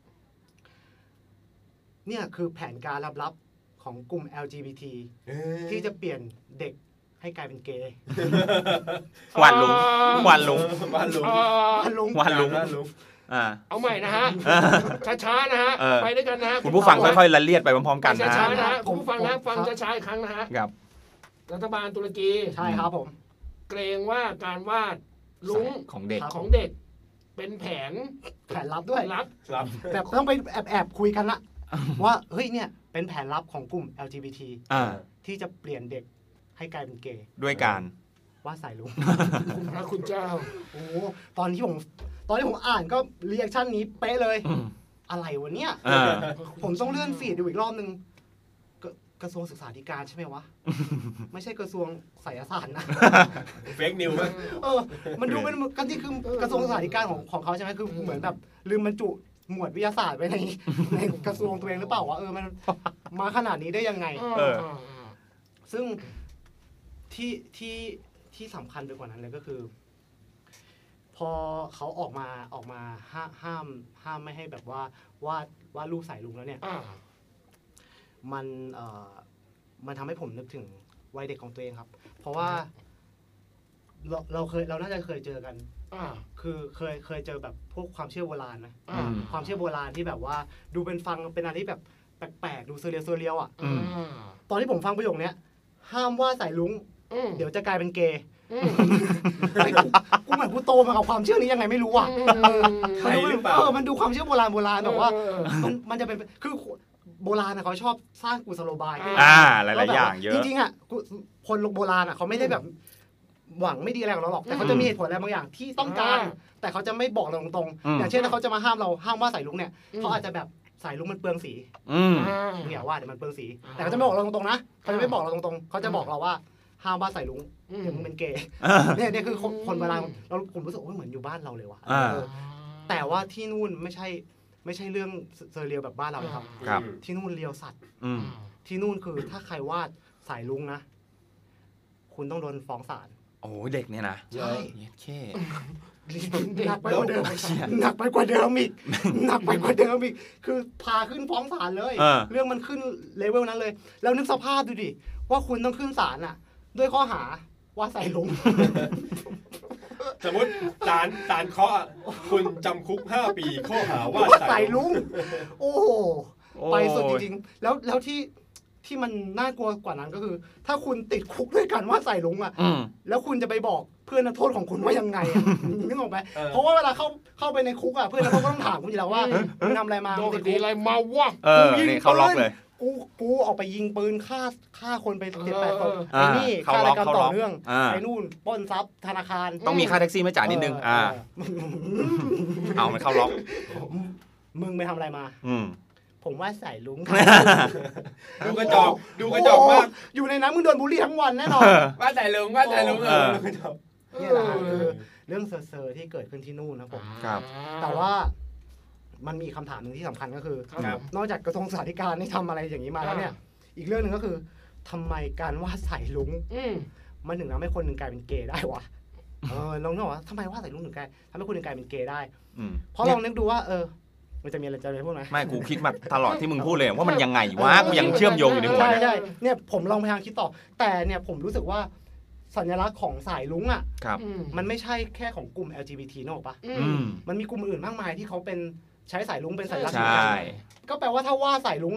เนี่ยคือแผนการลับๆของกลุ่ม แอล จี บี ที ที่จะเปลี่ยนเด็กให้กลายเป็นเกย์วาดลุงวาดลุงวาดลุงวาดลุงวาดลุงเอาใหม่นะฮะช้าๆนะฮะไปด้วยกันนะคุณผู้ฟังค่อยๆละเลียดไปพร้อมๆกันนะช้าๆนะคุณผู้ฟังนะฟังช้าๆอีกครั้งนะฮะครับรัฐบาลตุรกีใช่ครับผมเกรงว่าการวาดลุงของเด็กของเด็กเป็นแผนแผนลับด้วยลับแบบต้องไปแอบๆคุยกันละว่าเฮ้ยเนี่ยเป็นแผนลับของกลุ่ม แอล จี บี ที ที่จะเปลี่ยนเด็กให้กลายเป็นเกย์ด้วยการวาดสายรุ้งคุณพระคุณเจ้าโอ้ตอนที่ผมตอนที่ผมอ่านก็รีแอคชั่นนี้เป๊ะเลยอะไรวะเนี่ยผมต้องเลื่อนฟีดดูอีกรอบนึงกระทรวงศึกษาธิการใช่ไหมวะไม่ใช่กระทรวงไสยศาสตร์นะเฟกนิวมั้ยเออมันดูเป็นกันที่คือกระทรวงศึกษาธิการของของเขาใช่ไหมคือเหมือนแบบลืมบรรจุหมวดวิทยาศาสตร์ไว้ในในกระทรวงตัวเองหรือเปล่าวะเออมันมาขนาดนี้ได้ยังไงซึ่งที่ที่ที่สำคัญไปกว่านั้นเลยก็คือพอเขาออกมาออกมาห้ามห้ามห้ามไม่ให้แบบว่าวาดวาดรูปสายลุงแล้วเนี่ยมันเอ่อมันทำให้ผมนึกถึงวัยเด็กของตัวเองครับเพราะว่าเราเราเคยเราน่าจะเคยเจอกันคือเคยเคยเจอแบบพวกความเชื่อโบราณนะความเชื่อโบราณที่แบบว่าดูเป็นฟังเป็นอะไรที่แบบแปลกๆดูเซเรียลเซเรียลอ่ะตอนที่ผมฟังประโยคนี้ห้ามวาดสายลุงเดี๋ยวจะกลายเป็นเกย์กูเหมือนกูโตมากับความเชื่อนี้ยังไงไม่รู้อ่ะใช่หรือเปล่าเออมันดูความเชื่อโบราณโบราณแบบว่ามันมันจะเป็นคือโบราณนะเขาชอบสร้างกุศโลบายอ่าหลายๆอย่างเยอะจริงๆอ่ะคนโบราณอ่ะเขาไม่ได้แบบหวังไม่ดีอะไรกับเราหรอกแต่เขาจะมีเหตุผลอะไรบางอย่างที่ต้องการแต่เขาจะไม่บอกเราตรงๆอย่างเช่นถ้าเขาจะมาห้ามเราห้ามว่าใส่ลุงเนี่ยเขาอาจจะแบบใส่ลุงมันเปลืองสีเนี่ยว่าเดี๋ยวมันเปลืองสีแต่เขาจะไม่บอกเราตรงๆนะเขาจะไม่บอกเราตรงๆเขาจะบอกเราว่าห้ามว่าใส่ลุงเดี๋ยวมึงเป็นเกย์เนี่ยเนี่ยคือคนโบราณเราผมรู้สึกว่าเหมือนอยู่บ้านเราเลยว่ะแต่ว่าที่นู่นไม่ใช่ไม่ใช่เรื่องเซอร์เรียลแบบบ้านเราครับที่นู่นเรียวสัตว์ที่นู่นคือถ้าใครวาดสายลุงนะคุณต้องโดนฟ้องศาลโอ้เด็กเนี่ยนะใช่แค่หนักไปกว่าเดิมหนักไปกว่าเดิมอีกหนักไปกว่าเดิมอีกคือพาขึ้นฟ้องศาลเลยเรื่องมันขึ้นเลเวลนั้นเลยแล้วนึกสภาพดูดิว่าคุณต้องขึ้นศาลอ่ะด้วยข้อหาว่าใส่ลุงสมมติศาลศาลเคาะคุณจำคุกห้าปีข้อหาว่าใส่ลุงโอ้โหไปสุดจริงๆแล้วแล้วที่ที่มันน่ากลัวกว่านั้นก็คือถ้าคุณติดคุกด้วยกันว่าใส่ลุงอ่ะแล้วคุณจะไปบอกเพื่อนนักโทษของคุณว่ายังไงนึกออกไหมเพราะว่าเวลาเข้าเข้าไปในคุกอ่ะเพื่อนนักโทษก็ต้องถามคุณอยู่แล้วว่าคุณทำอะไรมาโดนคดีอะไรมาวะกูยิงเขาล็อกเลยกูกูออกไปยิงปืนฆ่าฆ่าคนไปเจ็ดแปดคนไอ้นี่ฆ่ารายการต่อเนื่องไอ้นู่นปล้นทรัพย์ธนาคารต้องมีค่าแท็กซี่มาจ่ายนิดนึงอ่าเอามันเข้าล็อกมึงไปทำอะไรมาผมว่าใส่ลุงดูกระจอกดูกระจอกมากอยู่ในนั้นมึงโดนบูลลี่ทั้งวันแน่นอนว่าใส่ลุงว่าใส่ลุงเออนี่แหละคือเรื่องเซอร์ที่เกิดขึ้นที่นู่นนะผมแต่ว่ามันมีคำถามหนึ่งที่สำคัญก็คือนอกจากกระทรวงศึกษาธิการที่ทำอะไรอย่างนี้มาแล้วเนี่ยอีกเรื่องหนึ่งก็คือทำไมการวาดใส่ลุงมันถึงทำให้คนหนึ่งกลายเป็นเกย์ได้วะเออลองนึกว่าทำไมวาดใส่ลุงถึงกลายทำให้คนหนึ่งกลายเป็นเกย์ได้เพราะลองนึกดูว่าเออมันจะมีอะไรจะอะไรพูดไหมไม่กูคิดมาตลอดที่มึงพูดเลยว่ามันยังไงวะกูยังเชื่อมโยงอยู่ในหัวเนี่ยใช่เนี่ยผมลองพยายามคิดต่อแต่เนี่ยผมรู้สึกว่าสัญลักษณ์ของสายลุงอ่ะมันไม่ใช่แค่ของกลุ่ม แอล จี บี ที นึกออกปะมันมีกลุ่มอื่นมากมายที่เขาเป็นใช้สายลุงเป็นสัญลักษณ์ก็แปลว่าถ้าว่าสายลุงอ่ะ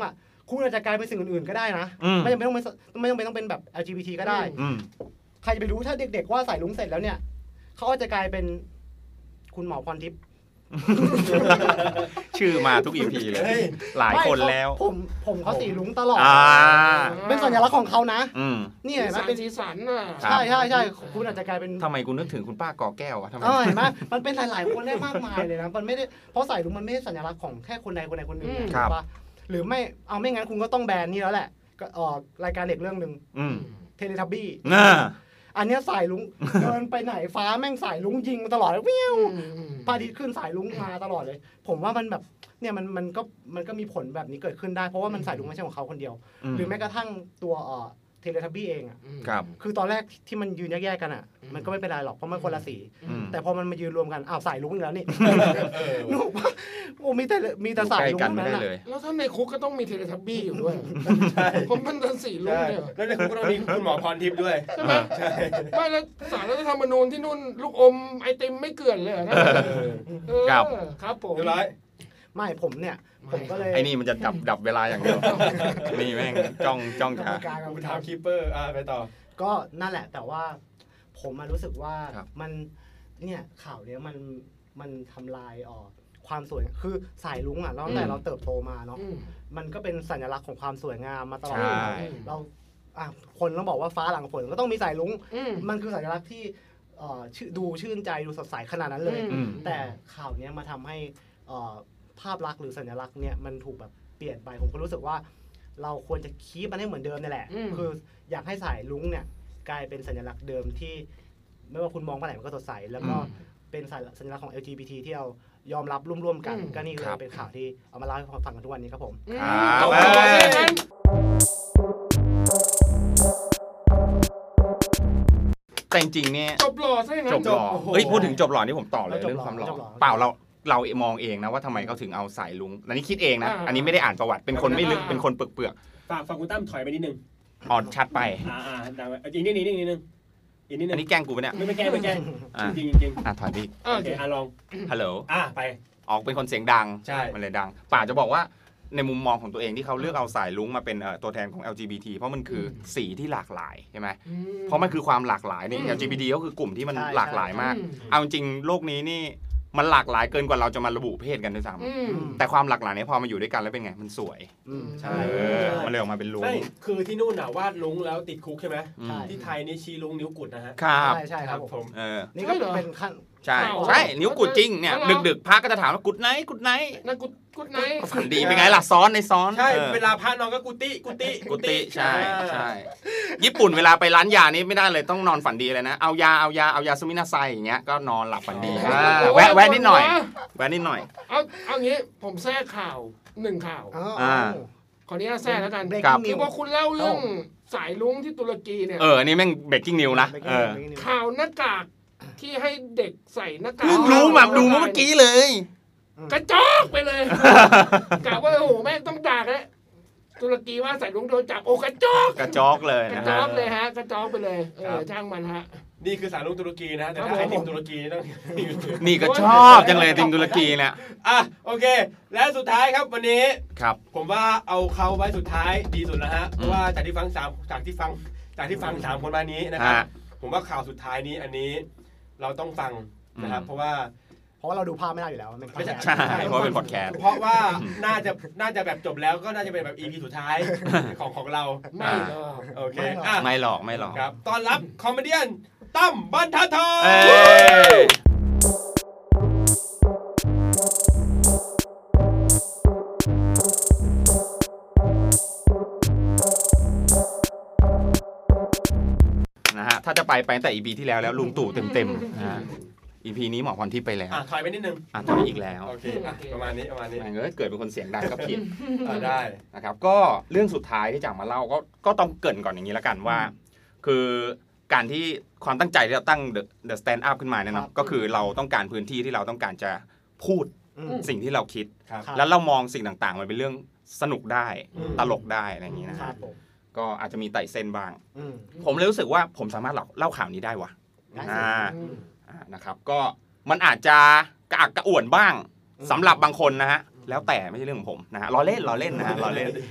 คุณอาจจะกลายเป็นสิ่งอื่นๆก็ได้นะไม่จำเป็นต้องไม่จำเป็นต้องเป็นแบบ แอล จี บี ที ก็ได้ใครจะไปรู้ถ้าเด็กๆว่าใส่ลุงเสร็จแล้วเนี่ยเขาอาจจะกลายเป็นคุณหมอพรทิพย์ชื่อมาทุก อี พี เลยหลายคนแล้วผมผมเขาสีลุงตลอดเป็นสัญลักษณ์ของเขานะนี่เห็นไหมเป็นสีสันน่ะใช่ใช่ใช่คุณอาจจะกลายเป็นทำไมกูนึกถึงคุณป้ากอแก้วอะทำไมเห็นไหมมันเป็นหลายๆคนได้มากมายเลยนะมันไม่ได้เพราะใส่ลุงมันไม่ใช่สัญลักษณ์ของแค่คนใดคนใดคนหนึ่งครับหรือไม่เอาไม่งั้นคุณก็ต้องแบนนี่แล้วแหละก็ออกรายการเด็กเรื่องนึงเทเลทับบี้อันนี้สายลุงเดินไปไหนฟ้าแม่งสายลุงยิงมาตลอดเลยวิวพระอาทิตย์ขึ้นสายลุงมาตลอดเลยผมว่ามันแบบเนี่ยมันมันก็มันก็มีผลแบบนี้เกิดขึ้นได้เพราะว่ามันสายลุงไม่ใช่ของเขาคนเดียวหรือแม้กระทั่งตัวเอ่อเทเลทับบี้เองอ่ะคือตอนแรกที่มันยืนแยกๆกันอ่ะมันก็ไม่เป็นไรหรอกเพราะมันคนละสีแต่พอมันมายืนรวมกันอ้าวสายลุงแล้วนี่นึกว่าโอ้มีแต่มีแต่สายลุงนั่นแหละแล้วถ้าในคุกก็ต้องมีเทเลทับบี้อยู่ด้วยใช่ผมมันเป็นสีลุงเนี่ยแล้วในคุกก็ต้องมีคุณหมอพรทิพย์ด้วยใช่ไหมใช่ไม่แล้วศาลรัฐธรรมนูญที่นู่นลูกอมไอติมไม่เกลื่อนเลยครับครับผมไม่ผมเนี่ยผมก็เลยไอ้นี่มันจะดับดับเวลาอย่างเดียวนี่แม่งจ้องจ้องขาคุณทามคีเปอร์อ่าไปต่อก็นั่นแหละแต่ว่าผมรู้สึกว่ามันเนี่ยข่าวเนี้ยมันมันทำลายออกความสวยคือสายลุงอ่ะตั้งแต่เราเติบโตมาเนาะมันก็เป็นสัญลักษณ์ของความสวยงามมาตลอดเราอ่ะคนต้องบอกว่าฟ้าหลังฝนก็ต้องมีสายลุงมันคือสัญลักษณ์ที่ดูชื่นใจดูสดใสขนาดนั้นเลยแต่ข่าวเนี้ยมาทำให้ภาพลักษณ์หรือสัญลักษณ์เนี่ยมันถูกแบบเปลี่ยนไปผมก็รู้สึกว่าเราควรจะคีปมันให้เหมือนเดิมนี่แหละคืออยากให้สายลุงเนี่ยกลายเป็นสัญลักษณ์เดิมที่ไม่ว่าคุณมองไปไหนมันก็สดใสแล้วก็เป็นสัญลักษณ์ของ แอล จี บี ที ที่เรายอมรับร่วมๆกันก็นี่เลยเป็นข่าวที่เอามาเล่าให้ฟังกันทุกวันนี้ครับผมแต่จริงๆเนี่ยจบหล่อใช่ไหมจบหล่อเฮ้ยพูดถึงจบหล่อนี่ผมต่อเลยเรื่องความหล่อเปล่าเราเรามองเองนะว่าทำไมเขาถึงเอาสายลุงอันนี้คิดเองนะอันนี้ไม่ได้อ่านประวัติเป็นคนไม่ลึกเป็นคนเปลือกๆฝากฟังคุณตั้มถอยไปนิดนึงอ่อนชัดไปอ่าอ่าดังไปอีกนิดนึงนิดนึงอีกนิดนึงอันนี้แกล้งกูปะเนี่ยไม่ไม่แกล้งไม่แกล้งจริงจริงอ่ะถอยไปโอเคอ่ะลองฮัลโหลอ่ะไปออกเป็นคนเสียงดังใช่มันเลยดังป่าจะบอกว่าในมุมมองของตัวเองที่เขาเลือกเอาสายลุงมาเป็นตัวแทนของ แอล จี บี ที เพราะมันคือสีที่หลากหลายใช่ไหมเพราะมันคือความหลากหลายนี่ แอล จี บี ที ก็คือกลุ่มที่มันหลากหลายมากเอาจริงโลกนี้นี่มันหลากหลายเกินกว่าเราจะมาระบุเพศกันด้วยซ้ำแต่ความหลากหลายนี้พอมาอยู่ด้วยกันแล้วเป็นไงมันสวยใช่มันเลยออกมาเป็นลุงคือที่นู่นน่ะวาดลุงแล้วติดคุกใช่ไหมที่ไทยนี่ชี้ลุงนิ้วกุดนะฮะครับใช่ใช่ครับผมนี่ก็เป็นขั้นใช่ใช่นิ้วกุดจริงเนี่ยดึกๆพระก็จะถามว่ากุดไหนกุดไหนนั่นกุดกุดไหนฝันดีเป็นไงล่ะซ้อนในซ้อนใช่เวลาพระนอนก็กุฏิกุฏิกุฏิใช่ใช่ญี่ปุ่นเวลาไปร้านยานี่ไม่ได้เลยต้องนอนฝันดีเลยนะเอายาเอายาเอายาซูมินาไซอย่างเงี้ยก็นอนหลับฝันดีแวะแวะนิดหน่อยแวะนิดหน่อยเอาเอางี้ผมแทรกข่าวหนึ่งข่าวขออนุญาตแทรกแล้วกันคือพอคุณเล่าเรื่องสายลุงที่ตุรกีเนี่ยเออนี่แม่งเบรกกิ้งนิวนะข่าวหน้ากากที่ให้เด็กใส่หน้ากากรู้แบบดูเมื่อกี้เลยกระจอกไปเลยกะว่าโอ้โหแม่งต้องด่าแล้วตุรกีว่าใส่ลุงโดนจับโอ้กระจอกกระจอกเลยกระจอกเลยฮะกระจอกไปเลยเออช่างมันฮะนี่คือสายลุงตุรกีนะแต่ถ้าใครทีมตุรกีต้องนี่ก็ชอบจังเลยทีมตุรกีเนี่ยอ่ะโอเคและสุดท้ายครับวันนี้ครับผมว่าเอาเขาไว้สุดท้ายดีสุดนะฮะเพราะว่าจากที่ฟังสามจากที่ฟังจากที่ฟังสามคนมานี้นะครับผมว่าข่าวสุดท้ายนี้อันนี้เราต้องฟังนะครับเพราะว่าเพราะว่าเราดูภาพไม่ได้อยู่แล้วไม่ใช่ใช่เพราะเป็นพอดแคสต์เพราะว่าน่าจะน่าจะแบบจบแล้วก็น่าจะเป็นแบบ อี พี สุดท้ายของของเราไม่หรอกโอเคไม่หรอกไม่หรอกครับต้อนรับคอมเมเดี้ตั้มบรรทัดทองนะฮะถ้าจะไปไปตั้งแต่ อี พี ที่แล้วแล้วลุงตู่เต็มๆนะฮะ อี พี นี้หมอพรทิพย์ไปแล้วอ่ะถอยไปนิดนึงอ่ะถอยอีกแล้วโอเคอ่ะประมาณนี้ประมาณนี้เออเกิดเป็นคนเสียงดังก็ผิดได้นะครับก็เรื่องสุดท้ายที่จะมาเล่าก็ก็ต้องเกริ่นก่อนอย่างนี้แล้วกันว่าคือการที่ความตั้งใจที่เราตั้ง The Stand Up ขึ้นมาเนี่ยเนาะก็คือเราต้องการพื้นที่ที่เราต้องการจะพูดสิ่งที่เราคิดแล้วเรามองสิ่งต่างๆมันเป็นเรื่องสนุกได้ตลกได้อะไรอย่างนี้นะครับก็อาจจะมีไต่เส้นบ้างผมเลยรู้สึกว่าผมสามารถเล่าข่าวนี้ได้ว่ะอ่านะครับก็มันอาจจะกระอักกระอ่วนบ้างสำหรับบางคนนะฮะแล้วแต่ไม่ใช่เรื่องของผมนะฮะล้อเล่นล้อเล่นนะฮะล้อเล่น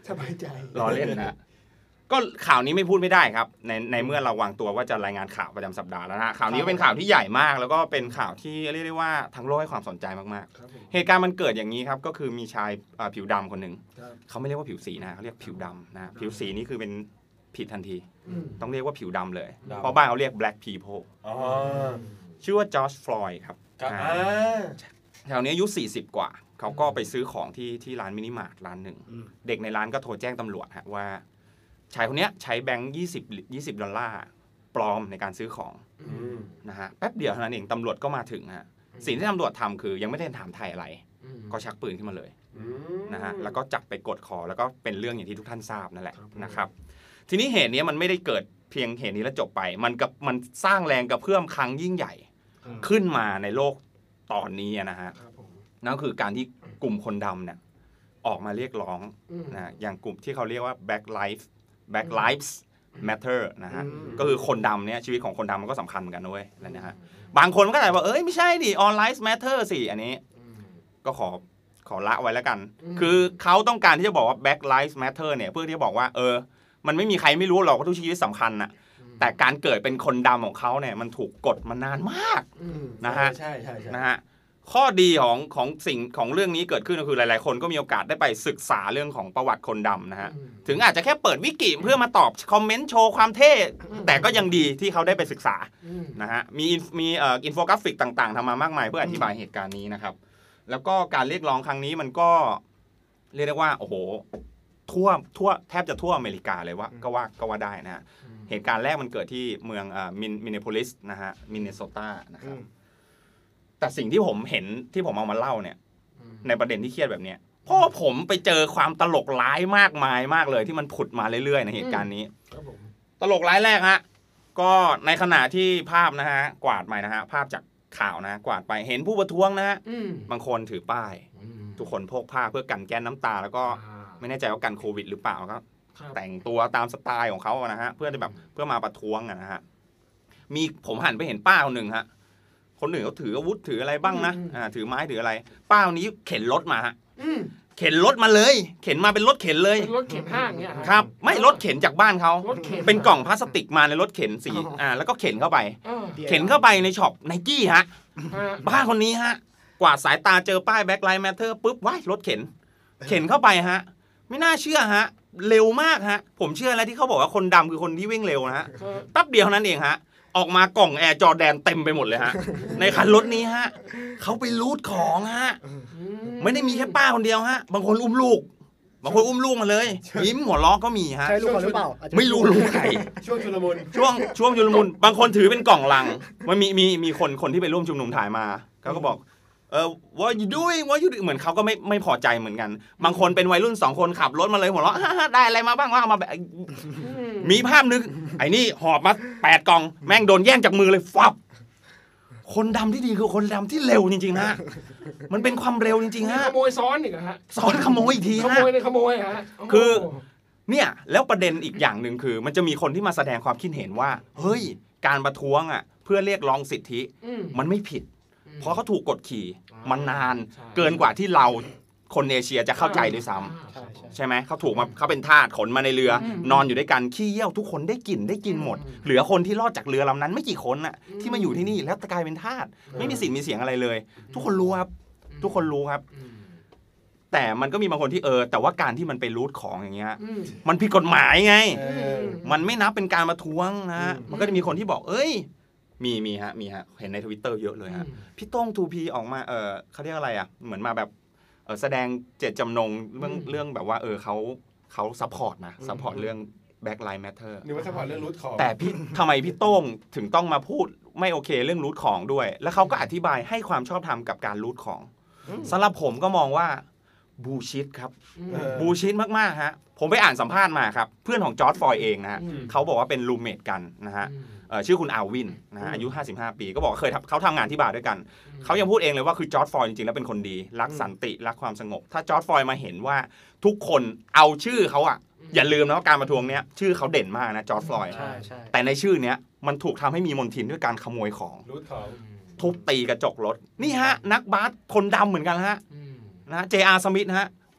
สบายใจรอเล่นนะก็ข่าวนี้ไม่พูดไม่ได้ครับในในเมื่อเราวางตัวว่าจะรายงานข่าวประจำสัปดาห์แล้วนะข่าวนี้ก็เป็นข่าวที่ใหญ่มากแล้วก็เป็นข่าวที่เรียกได้ว่าทั้งโลกให้ความสนใจมากๆเหตุการณ์มันเกิดอย่างนี้ครับก็คือมีชายผิวดำคนหนึ่งเขาไม่เรียกว่าผิวสีนะเขาเรียกผิวดำนะผิวสีนี่คือเป็นผิดทันทีต้องเรียกว่าผิวดำเลยเพราะบ้านเขาเรียก black people ชื่อว่าจอร์จฟลอยด์ครับแถวนี้อายุสี่สิบกว่าเขาก็ไปซื้อของที่ที่ร้านมินิมาร์ทร้านหนึ่งเด็กในร้านก็โทรแจ้งตำรวจฮะว่าชายคนนี้ใช้แบงค์ยี่สิบ ยี่สิบดอลลาร์ปลอมในการซื้อของนะฮะแป๊บเดียวเท่านั้นเองตำรวจก็มาถึงฮะสิ่งที่ตำรวจทำคือยังไม่ได้ถามไทยอะไรก็ชักปืนขึ้นมาเลยนะฮะแล้วก็จับไปกดคอแล้วก็เป็นเรื่องอย่างที่ทุกท่านทราบนั่นแหละนะครับทีนี้เหตุนี้มันไม่ได้เกิดเพียงเหตุนี้แล้วจบไปมันกับมันสร้างแรงกระเพื่อมครั้งยิ่งใหญ่ขึ้นมาในโลกตอนนี้นะฮะนั่นคือการที่กลุ่มคนดำเนี่ยออกมาเรียกร้องนะอย่างกลุ่มที่เขาเรียกว่า Black Lives Black Lives Matter นะฮะก็คือคนดำเนี่ยชีวิตของคนดำมันก็สำคัญเหมือนกันด้วยนะฮะบางคนก็อาจจะบอกเอ้ยไม่ใช่ดิ All Lives Matter สิอันนี้ก็ขอขอละไว้แล้วกันคือเขาต้องการที่จะบอกว่า Black Lives Matter เนี่ยเพื่อที่จะบอกว่าเออมันไม่มีใครไม่รู้หรอกว่าทุกชีวิตสำคัญนะแต่การเกิดเป็นคนดำของเขาเนี่ยมันถูกกดมานานมากนะฮะใช่ใช่ใช่นะฮะข้อดีของของสิ่งของเรื่องนี้เกิดขึ้นก็คือหลายๆคนก็มีโอกาสได้ไปศึกษาเรื่องของประวัติคนดำนะฮะถึงอาจจะแค่เปิดวิกิเพื่อมาตอบคอมเมนต์โชว์ความเท่แต่ก็ยังดีที่เขาได้ไปศึกษานะฮะมีมีเอ่ออินโฟกราฟิกต่างๆทำมามากมายเพื่ออธิบายเหตุการณ์นี้นะครับแล้วก็การเรียกร้องครั้งนี้มันก็เรียกได้ว่าโอ้โหทั่วทั่วแทบจะทั่วอเมริกาเลยว่าก็ว่าก็ว่าได้นะฮะเหตุการณ์แรกมันเกิดที่เมืองเอ่อมินมินเนโพลิสนะฮะมินเนโซตานะครับแต่สิ่งที่ผมเห็นที่ผมเอามาเล่าเนี่ยในประเด็นที่เครียดแบบนี้เพราะผมไปเจอความตลกร้ายมากมายมากเลยที่มันผุดมาเรื่อยๆในเหตุการณ์นี้ตลกร้ายแรกฮะก็ในขณะที่ภาพนะฮะกวาดไปนะฮะภาพจากข่าวนะกวาดไปเห็นผู้ประท้วงนะฮะบางคนถือป้ายทุกคนพกผ้าเพื่อกันแก้น้ำตาแล้วก็ไม่แน่ใจว่ากันโควิดหรือเปล่าก็แต่งตัวตามสไตล์ของเขานะฮะเพื่อแบบเพื่อมาประท้วงนะฮะมีผมหันไปเห็นป้าคนหนึ่งฮะคนหนึ่งเขาถืออาวุธถืออะไรบ้างนะอ่าถือไม้ถืออะไรป้าคนนี้เข็นรถมาฮะเข็นรถมาเลยเข็นมาเป็นรถเข็นเลยรถเข็นห้างเนี่ยครับไม่รถเข็นจากบ้านเขาเป็นกล่องพลาสติกมาในรถเข็นสีอ่าแล้วก็เข็นเข้าไปเข็นเข้าไปในช็อปไนกี้ฮะป้าคนนี้ฮะกวาดสายตาเจอป้าย Black Lives Matter ปุ๊บว้ายรถเข็นเข็นเข้าไปฮะไม่น่าเชื่อฮะเร็วมากฮะผมเชื่อแล้วที่เขาบอกว่าคนดำคือคนที่วิ่งเร็วนะฮะแป๊บเดียวนั้นเองฮะออกมากล่องแอร์จอร์แดนเต็มไปหมดเลยฮะในคันรถนี้ฮะเขาไปรูดของฮะไม่ได้มีแค่ป้าคนเดียวฮะบางคนอุ้มลูกบางคนอุ้มลูกมาเลยยิ้มหัวล้อก็มีฮะใช่ลูกหรือเปล่าไม่รู้ลูกใครช่วงชุลมุนช่วงช่วงชุลมุนบางคนถือเป็นกล่องลังมันมีมีมีคนคนที่ไปร่วมชุมนุมถ่ายมาเขาก็บอกเออ what you doing what you doing เหมือนเขาก็ไม่ไม่พอใจเหมือนกันบางคนเป็นวัยรุ่นสองคนขับรถมาเลยหัวเราะได้อะไรมาบ้างว่าเอามาแบบมีภาพนึกไอ้นี่หอบมาแปดกล่องแม่งโดนแย่งจากมือเลยฟับคนดำที่ดีคือคนดำที่เร็วจริงๆนะมันเป็นความเร็วจริงๆฮะขโมยซ้อนอีกฮะซ้อนขโมยอีกทีฮะขโมยในขโมยฮะคือเนี่ยแล้วประเด็นอีกอย่างหนึ่งคือมันจะมีคนที่มาแสดงความคิดเห็นว่าเฮ้ยการประท้วงอ่ะเพื่อเรียกร้องสิทธิมันไม่ผิดเพราะเขาถูกกดขี่มันนานเกินกว่าที่เราคนเอเชียจะเข้าใจด้วยซ้ำใช่ไหมเขาถูกมาเขาเป็นทาสขนมาในเรือนอนอยู่ด้วยกันขี้เยี่ยวทุกคนได้กินได้กินหมดเหลือคนที่รอดจากเรือลำนั้นไม่กี่คนน่ะที่มาอยู่ที่นี่แล้วกลายเป็นทาสไม่มีสิทธิ์มีเสียงอะไรเลยทุกคนรู้ครับทุกคนรู้ครับแต่มันก็มีบางคนที่เออแต่ว่าการที่มันไปรูทของอย่างเงี้ยมันผิดกฎหมายไงมันไม่นับเป็นการประท้วงนะมันก็จะมีคนที่บอกเอ้ยมีมีฮะมีฮะเห็นใน Twitter เยอะเลยฮะพี่โต้ง ทู พี ออกมาเออเขาเรียกอะไรอ่ะเหมือนมาแบบเออแสดงเจตจำนงเรื่องเรื่องแบบว่าเออเขาเขาซัพพอร์ตนะซัพพอร์ตเรื่อง Black Lives Matter นี่ว่าซัพพอร์ตเรื่องรูทของแต่พี่ทำไมพี่โต้งถึงต้องมาพูดไม่โอเคเรื่องรูทของด้วยแล้วเขาก็อธิบายให้ความชอบธรรมกับการรูทของสำหรับผมก็มองว่าบูชิตครับบูชิตมากๆฮะผมไปอ่านสัมภาษณ์มาครับเพื่อนของจอร์จฟลอยด์เองนะฮะเขาบอกว่าเป็นรูมเมทกันนะฮะชื่อคุณอาวินนะฮะอายุห้าสิบห้าปีก็บอกเคยเขาทำงานที่บาร์ด้วยกันเขายังพูดเองเลยว่าคือจอร์จฟลอยด์จริงๆแล้วเป็นคนดีรักสันติรักความสงบถ้าจอร์จฟลอยด์มาเห็นว่าทุกคนเอาชื่อเขาอ่ะอย่าลืมนะว่าการประท้วงเนี้ยชื่อเขาเด่นมากนะจอร์จฟลอยด์แต่ในชื่อเนี้ยมันถูกทำให้มีมลทินด้วยการขโมยของทุบตีกระจกรถนี่ฮะนักบาสคนดำเหมือนกันฮะนะเจอาร์สมิธฮะ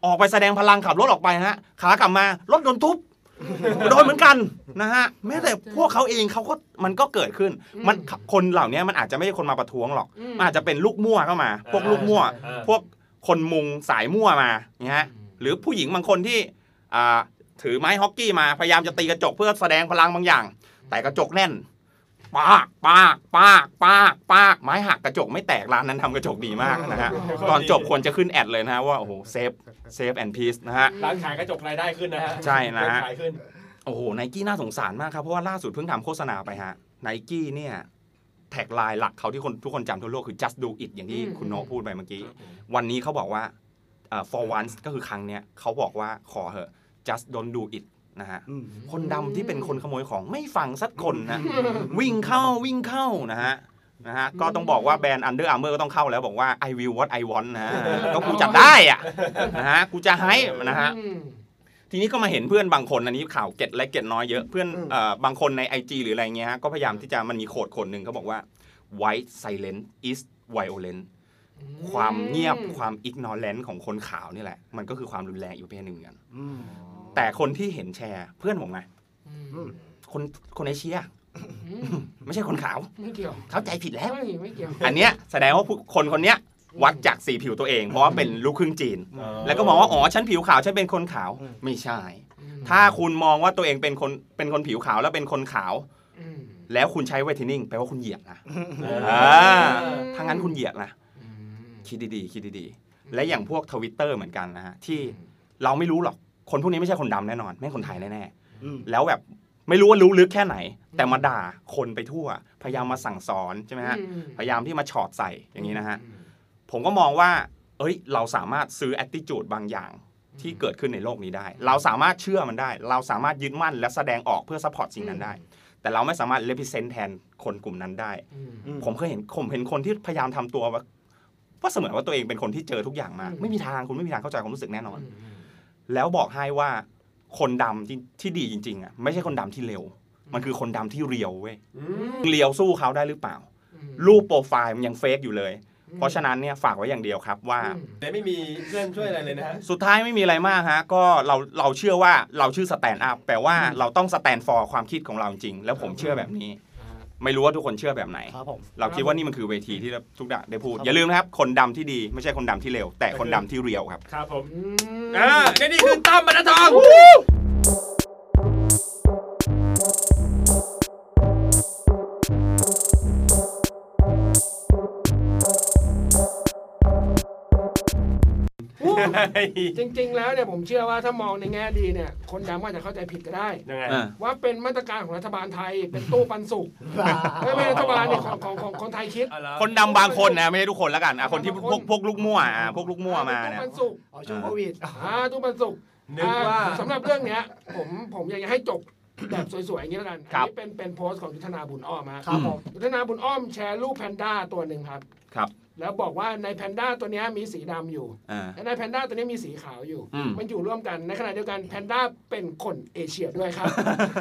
ออกไปแสดงพลังขับรถออกไปฮะขากลับมารถโดนทุบโดนเหมือนกันนะฮะแม้แต่พวกเขาเองเขาก็มันก็เกิดขึ้นมันคนเหล่านี้มันอาจจะไม่ใช่คนมาประท้วงหรอกมันอาจจะเป็นลูกมั่วเข้ามาพวกลูกมั่วพวกคนมุงสายมั่วมาเนี่ยฮะหรือผู้หญิงบางคนที่อ่าถือไม้ฮอกกี้มาพยายามจะตีกระจกเพื่อแสดงพลังบางอย่างแต่กระจกแน่นปากปากปากปากปากไม้หักกระจกไม่แตกร้านนั้นทำกระจกดีมากนะฮะตอนจบควรจะขึ้นแอดเลยนะฮะว่าโอ้โหเซฟเซฟแอนด์พีซนะฮะร้านขายกระจกรายได้ขึ้นนะฮะใช่นะฮะขายขึ้นโอ้โหไนกี้น่าสงสารมากครับเพราะว่าล่าสุดเพิ่งทำโฆษณาไปฮะไนกี้เนี่ยแท็กไลน์หลักเขาที่คนทุกคนจำทั่วโลกคือ just do it อย่างที่คุณโนพูดไปเมื่อกี้วันนี้เขาบอกว่า for once ก็คือครั้งเนี้ยเขาบอกว่าขอเหอะ just don't do itนะฮะคนดำที่เป็นคนขโมยของไม่ฟังสักคนนะวิ่งเข้าวิ่งเข้านะฮะนะฮะก็ต้องบอกว่าแบรนด์ Under Armour ก็ต้องเข้าแล้วบอกว่า I will what I want นะก็กูจับได้อ่ะนะฮะกูจะให้นะฮะทีนี้ก็มาเห็นเพื่อนบางคนอันนี้ข่าวเก็ตและเก็ตน้อยเยอะเพื่อนเอ่อบางคนใน ไอ จี หรืออะไรเงี้ยฮะก็พยายามที่จะมันมีโค้ดโค้ดนึงเขาบอกว่า white silence is violent ความเงียบความ ignorant ของคนขาวนี่แหละมันก็คือความรุนแรงอีกประเภทหนึ่งกันแต่คนที่เห็นแชร์เพื่อนผมไงคนคนเอเชียไม่ใช่คนขาวไม่เกี่ยวเข้าใจผิดแล้วไม่เกี่ยวอันเนี้ยแสดงว่าคนคนเนี้ยวัดจากสีผิวตัวเองเพราะว่าเป็นลูกครึ่งจีนแล้วก็มองว่าอ๋อฉันผิวขาวฉันเป็นคนขาวไม่ใช่ถ้าคุณมองว่าตัวเองเป็นคนเป็นคนผิวขาวแล้วเป็นคนขาวแล้วคุณใช้ไวท์เทนนิ่งแปลว่าคุณเหยียดนะถ้างั้นคุณเหยียดนะคิดดีๆคิดดีๆและอย่างพวก Twitter เหมือนกันนะฮะที่เราไม่รู้หรอกคนพวกนี้ไม่ใช่คนดำแน่นอนไม่คนไทยแน่ๆแล้วแบบไม่รู้ว่ารู้ลึกแค่ไหนแต่มาด่าคนไปทั่วพยายามมาสั่งสอนใช่ไหมฮะพยายามที่มาฉอดใส่อย่างนี้นะฮะผมก็มองว่าเอ้ยเราสามารถซื้อ attitude บางอย่างที่เกิดขึ้นในโลกนี้ได้เราสามารถเชื่อมันได้เราสามารถยึดมั่นและแสดงออกเพื่อ support สิ่งนั้นได้แต่เราไม่สามารถ represent แทนคนกลุ่มนั้นได้ผมเคยเห็นผมเห็นคนที่พยายามทำตัวว่าว่าเสมือนว่าตัวเองเป็นคนที่เจอทุกอย่างมาไม่มีทางคุณไม่มีทางเข้าใจความรู้สึกแน่นอนแล้วบอกให้ว่าคนดำที่ที่ดีจริงๆอ่ะไม่ใช่คนดำที่เร็วมันคือคนดำที่เรียวเว้ยเรียวสู้เขาได้หรือเปล่ารูปโปรไฟล์มันยังเฟกอยู่เลยเพราะฉะนั้นเนี่ยฝากไว้อย่างเดียวครับว่าแต่ไม่มีเพื่อนช่วยอะไรเลยนะฮะสุดท้ายไม่มีอะไรมากฮะก็เราเราเชื่อว่าเราชื่อสแตนด์อัพแปลว่าเราต้องสแตนด์ฟอร์ความคิดของเราจริงแล้วผมเชื่อแบบนี้ไม่รู้ว่าทุกคนเชื่อแบบไหนเราคิดว่านี่มันคือเวทีที่ทุกอย่างได้พูดอย่าลืมนะครับคนดำที่ดีไม่ใช่คนดำที่เร็วแต่คนดำที่เรียวครับครับผมอ่านี่คือตั้มบรรทัดทองจริงๆแล้วเนี่ยผมเชื่อว่าถ้ามองในแง่ดีเนี่ยคนดำก็จะเข้าใจผิดก็ได้ว่าเป็นมาตรการของรัฐบาลไทยเป็นตู้ปันสุกไม่เป็นรัฐบาลเนี่ยของของของคนไทยคิดคนดำบางคนนะไม่ใช่ทุกคนแล้วกันคนที่พวกพวกลูกมั่วพวกลูกมั่วมาเนี่ยตู้ปันสุกอ๋อช่วงโควิดอ่าตู้ปันสุกนึกว่าสำหรับเรื่องเนี้ยผมผมอยากจะให้จบแบบสวยๆอย่างนี้แล้วกันอันนี้เป็นเป็นโพสต์ของยุทธนาบุญอ้อมครับยุทธนาบุญอ้อมแชร์รูปแพนด้าตัวหนึ่งครับครับแล้วบอกว่าในแพนด้าตัวนี้มีสีดำอยู่และในแพนด้าตัวนี้มีสีขาวอยู่มันอยู่ร่วมกันในขณะเดียวกันแพนด้าเป็นคนเอเชียด้วยครับ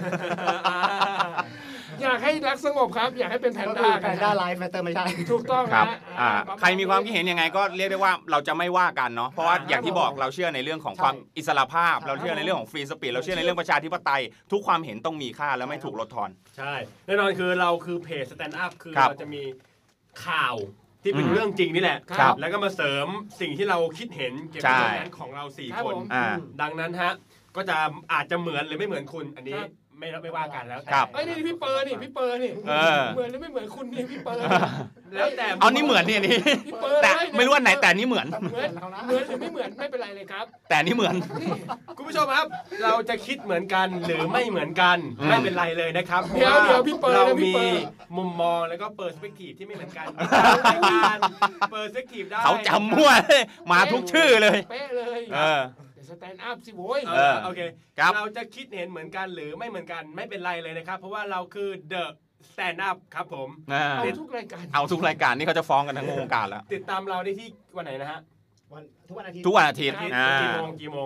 อยากให้รักสงบครับอยากให้เป็นแพนด้าแพนด้าไลฟ์แฟเตอร์ไม่ใช่ถูกต้องครับใครมีความคิดเห็นยังไงก็เรียกได้ว่าเราจะไม่ว่ากันเนาะเพราะว่าอย่างที่บอกเราเชื่อในเรื่องของความอิสระภาพเราเชื่อในเรื่องของฟรีสปีดเราเชื่อในเรื่องประชาธิปไตยทุกความเห็นต้องมีค่าและไม่ถูกลดทอนใช่แน่นอนคือเราคือเพจสแตนด์อัพคือเราจะมีข่าวที่เป็นเรื่องจริงนี่แหละแล้วก็มาเสริมสิ่งที่เราคิดเห็นเกี่ยวกับเรื่องนั้นของเราสี่คนดังนั้นฮะก็จะอาจจะเหมือนหรือไม่เหมือนคุณอันนี้ไม่ไม่ว่ากันแล้วครับไอ้นี่พี่เปิร์นี่พี่เปิร์นี่เหมือนหรือไม่เหมือนคุณนี่พี่เปิร์แล้วแต่เอานี่เหมือนนี่นี่แต่ไม่รู้ว่าไหนแต่นี่เหมือนเหมือนเหมือนหรือไม่เหมือนไม่เป็นไรเลยครับแต่นี่เหมือนคุณผู้ชมครับเราจะคิดเหมือนกันหรือไม่เหมือนกันไม่เป็นไรเลยนะครับเดี๋ยวเดี๋ยวพี่เปิร์เรามีมุมมองแล้วก็เปอร์สเปกทีฟที่ไม่เหมือนกันการเปอร์สเปกทีฟได้เขาจำมั่วมาทุกชื่อเลยเป๊ะเลยสแตนด์อัพสิโว้ยโอเคเราจะคิดเห็นเหมือนกันหรือไม่เหมือนกันไม่เป็นไรเลยนะครับเพราะว่าเราคือ The Stand Up ครับผมเอาทุกรายการเอาทุกรายการนี่เขาจะฟ้องกันทั้งวงการแล้วติดตามเราได้ที่วันไหนนะฮะวันทุกวันอาทิตย์ทุกวันอาทิตย์กี่โมงกี่โมง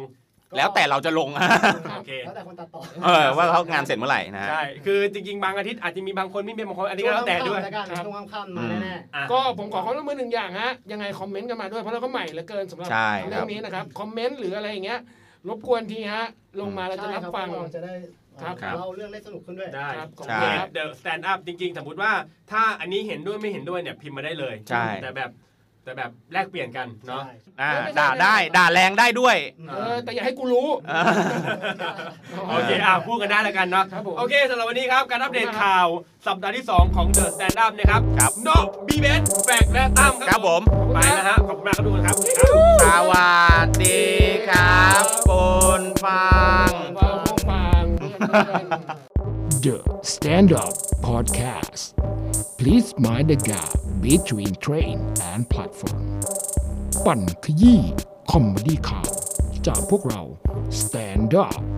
แล้วแต่เราจะลงโอเคแล้วแต่คนตัดต่อเออว่าเขางานเสร็จเมื่อไหร่นะฮะใช่คือจริงๆบางอาทิตย์อาจจะมีบางคนไม่มีบางคนอันนี้ก็แล้วแต่ด้วยช่วงค่ำๆมาแน่ๆก็ผมขอความร่วมมือหนึ่งอย่างฮะยังไงคอมเมนต์กันมาด้วยเพราะเราก็ใหม่เหลือเกินสำหรับใช่เรื่องนี้นะครับคอมเมนต์หรืออะไรอย่างเงี้ยรบกวนทีฮะลงมาเราจะรับฟังเราจะได้ครับเล่าเรื่องได้สนุกขึ้นด้วยได้ครับขอบใช่คุณครับเดอะสแตนด์อัพจริงๆ สมมติว่าถ้าอันนี้เห็นด้วยไม่เห็นด้วยเนี่ยพิมพ์มาได้เลยใช่แต่แบบแต่แบบแลกเปลี่ยนกันเนาะอ่าด่าได้ด่าแรงได้ด้วยเออแต่อย่าให้กูรู้โอเคอ่ะพูดกันได้แล้วกันเนาะครับผมโอเคสำหรับวันนี้ครับการอัปเดตข่าวสัปดาห์ที่สองของ The Stand Up นะครับครับนอกบีเบสแฟกและตั้มครับผมไปนะฮะขอบคุณมากครับทุกคนครับสวัสดีครับคุณฟังฟังฟังเพื่อนๆ The Stand Up Podcast. Please mind the gap between train and platform. ปั่นขยี้คอมเมดี้ข่าวจากพวกเรา Stand Up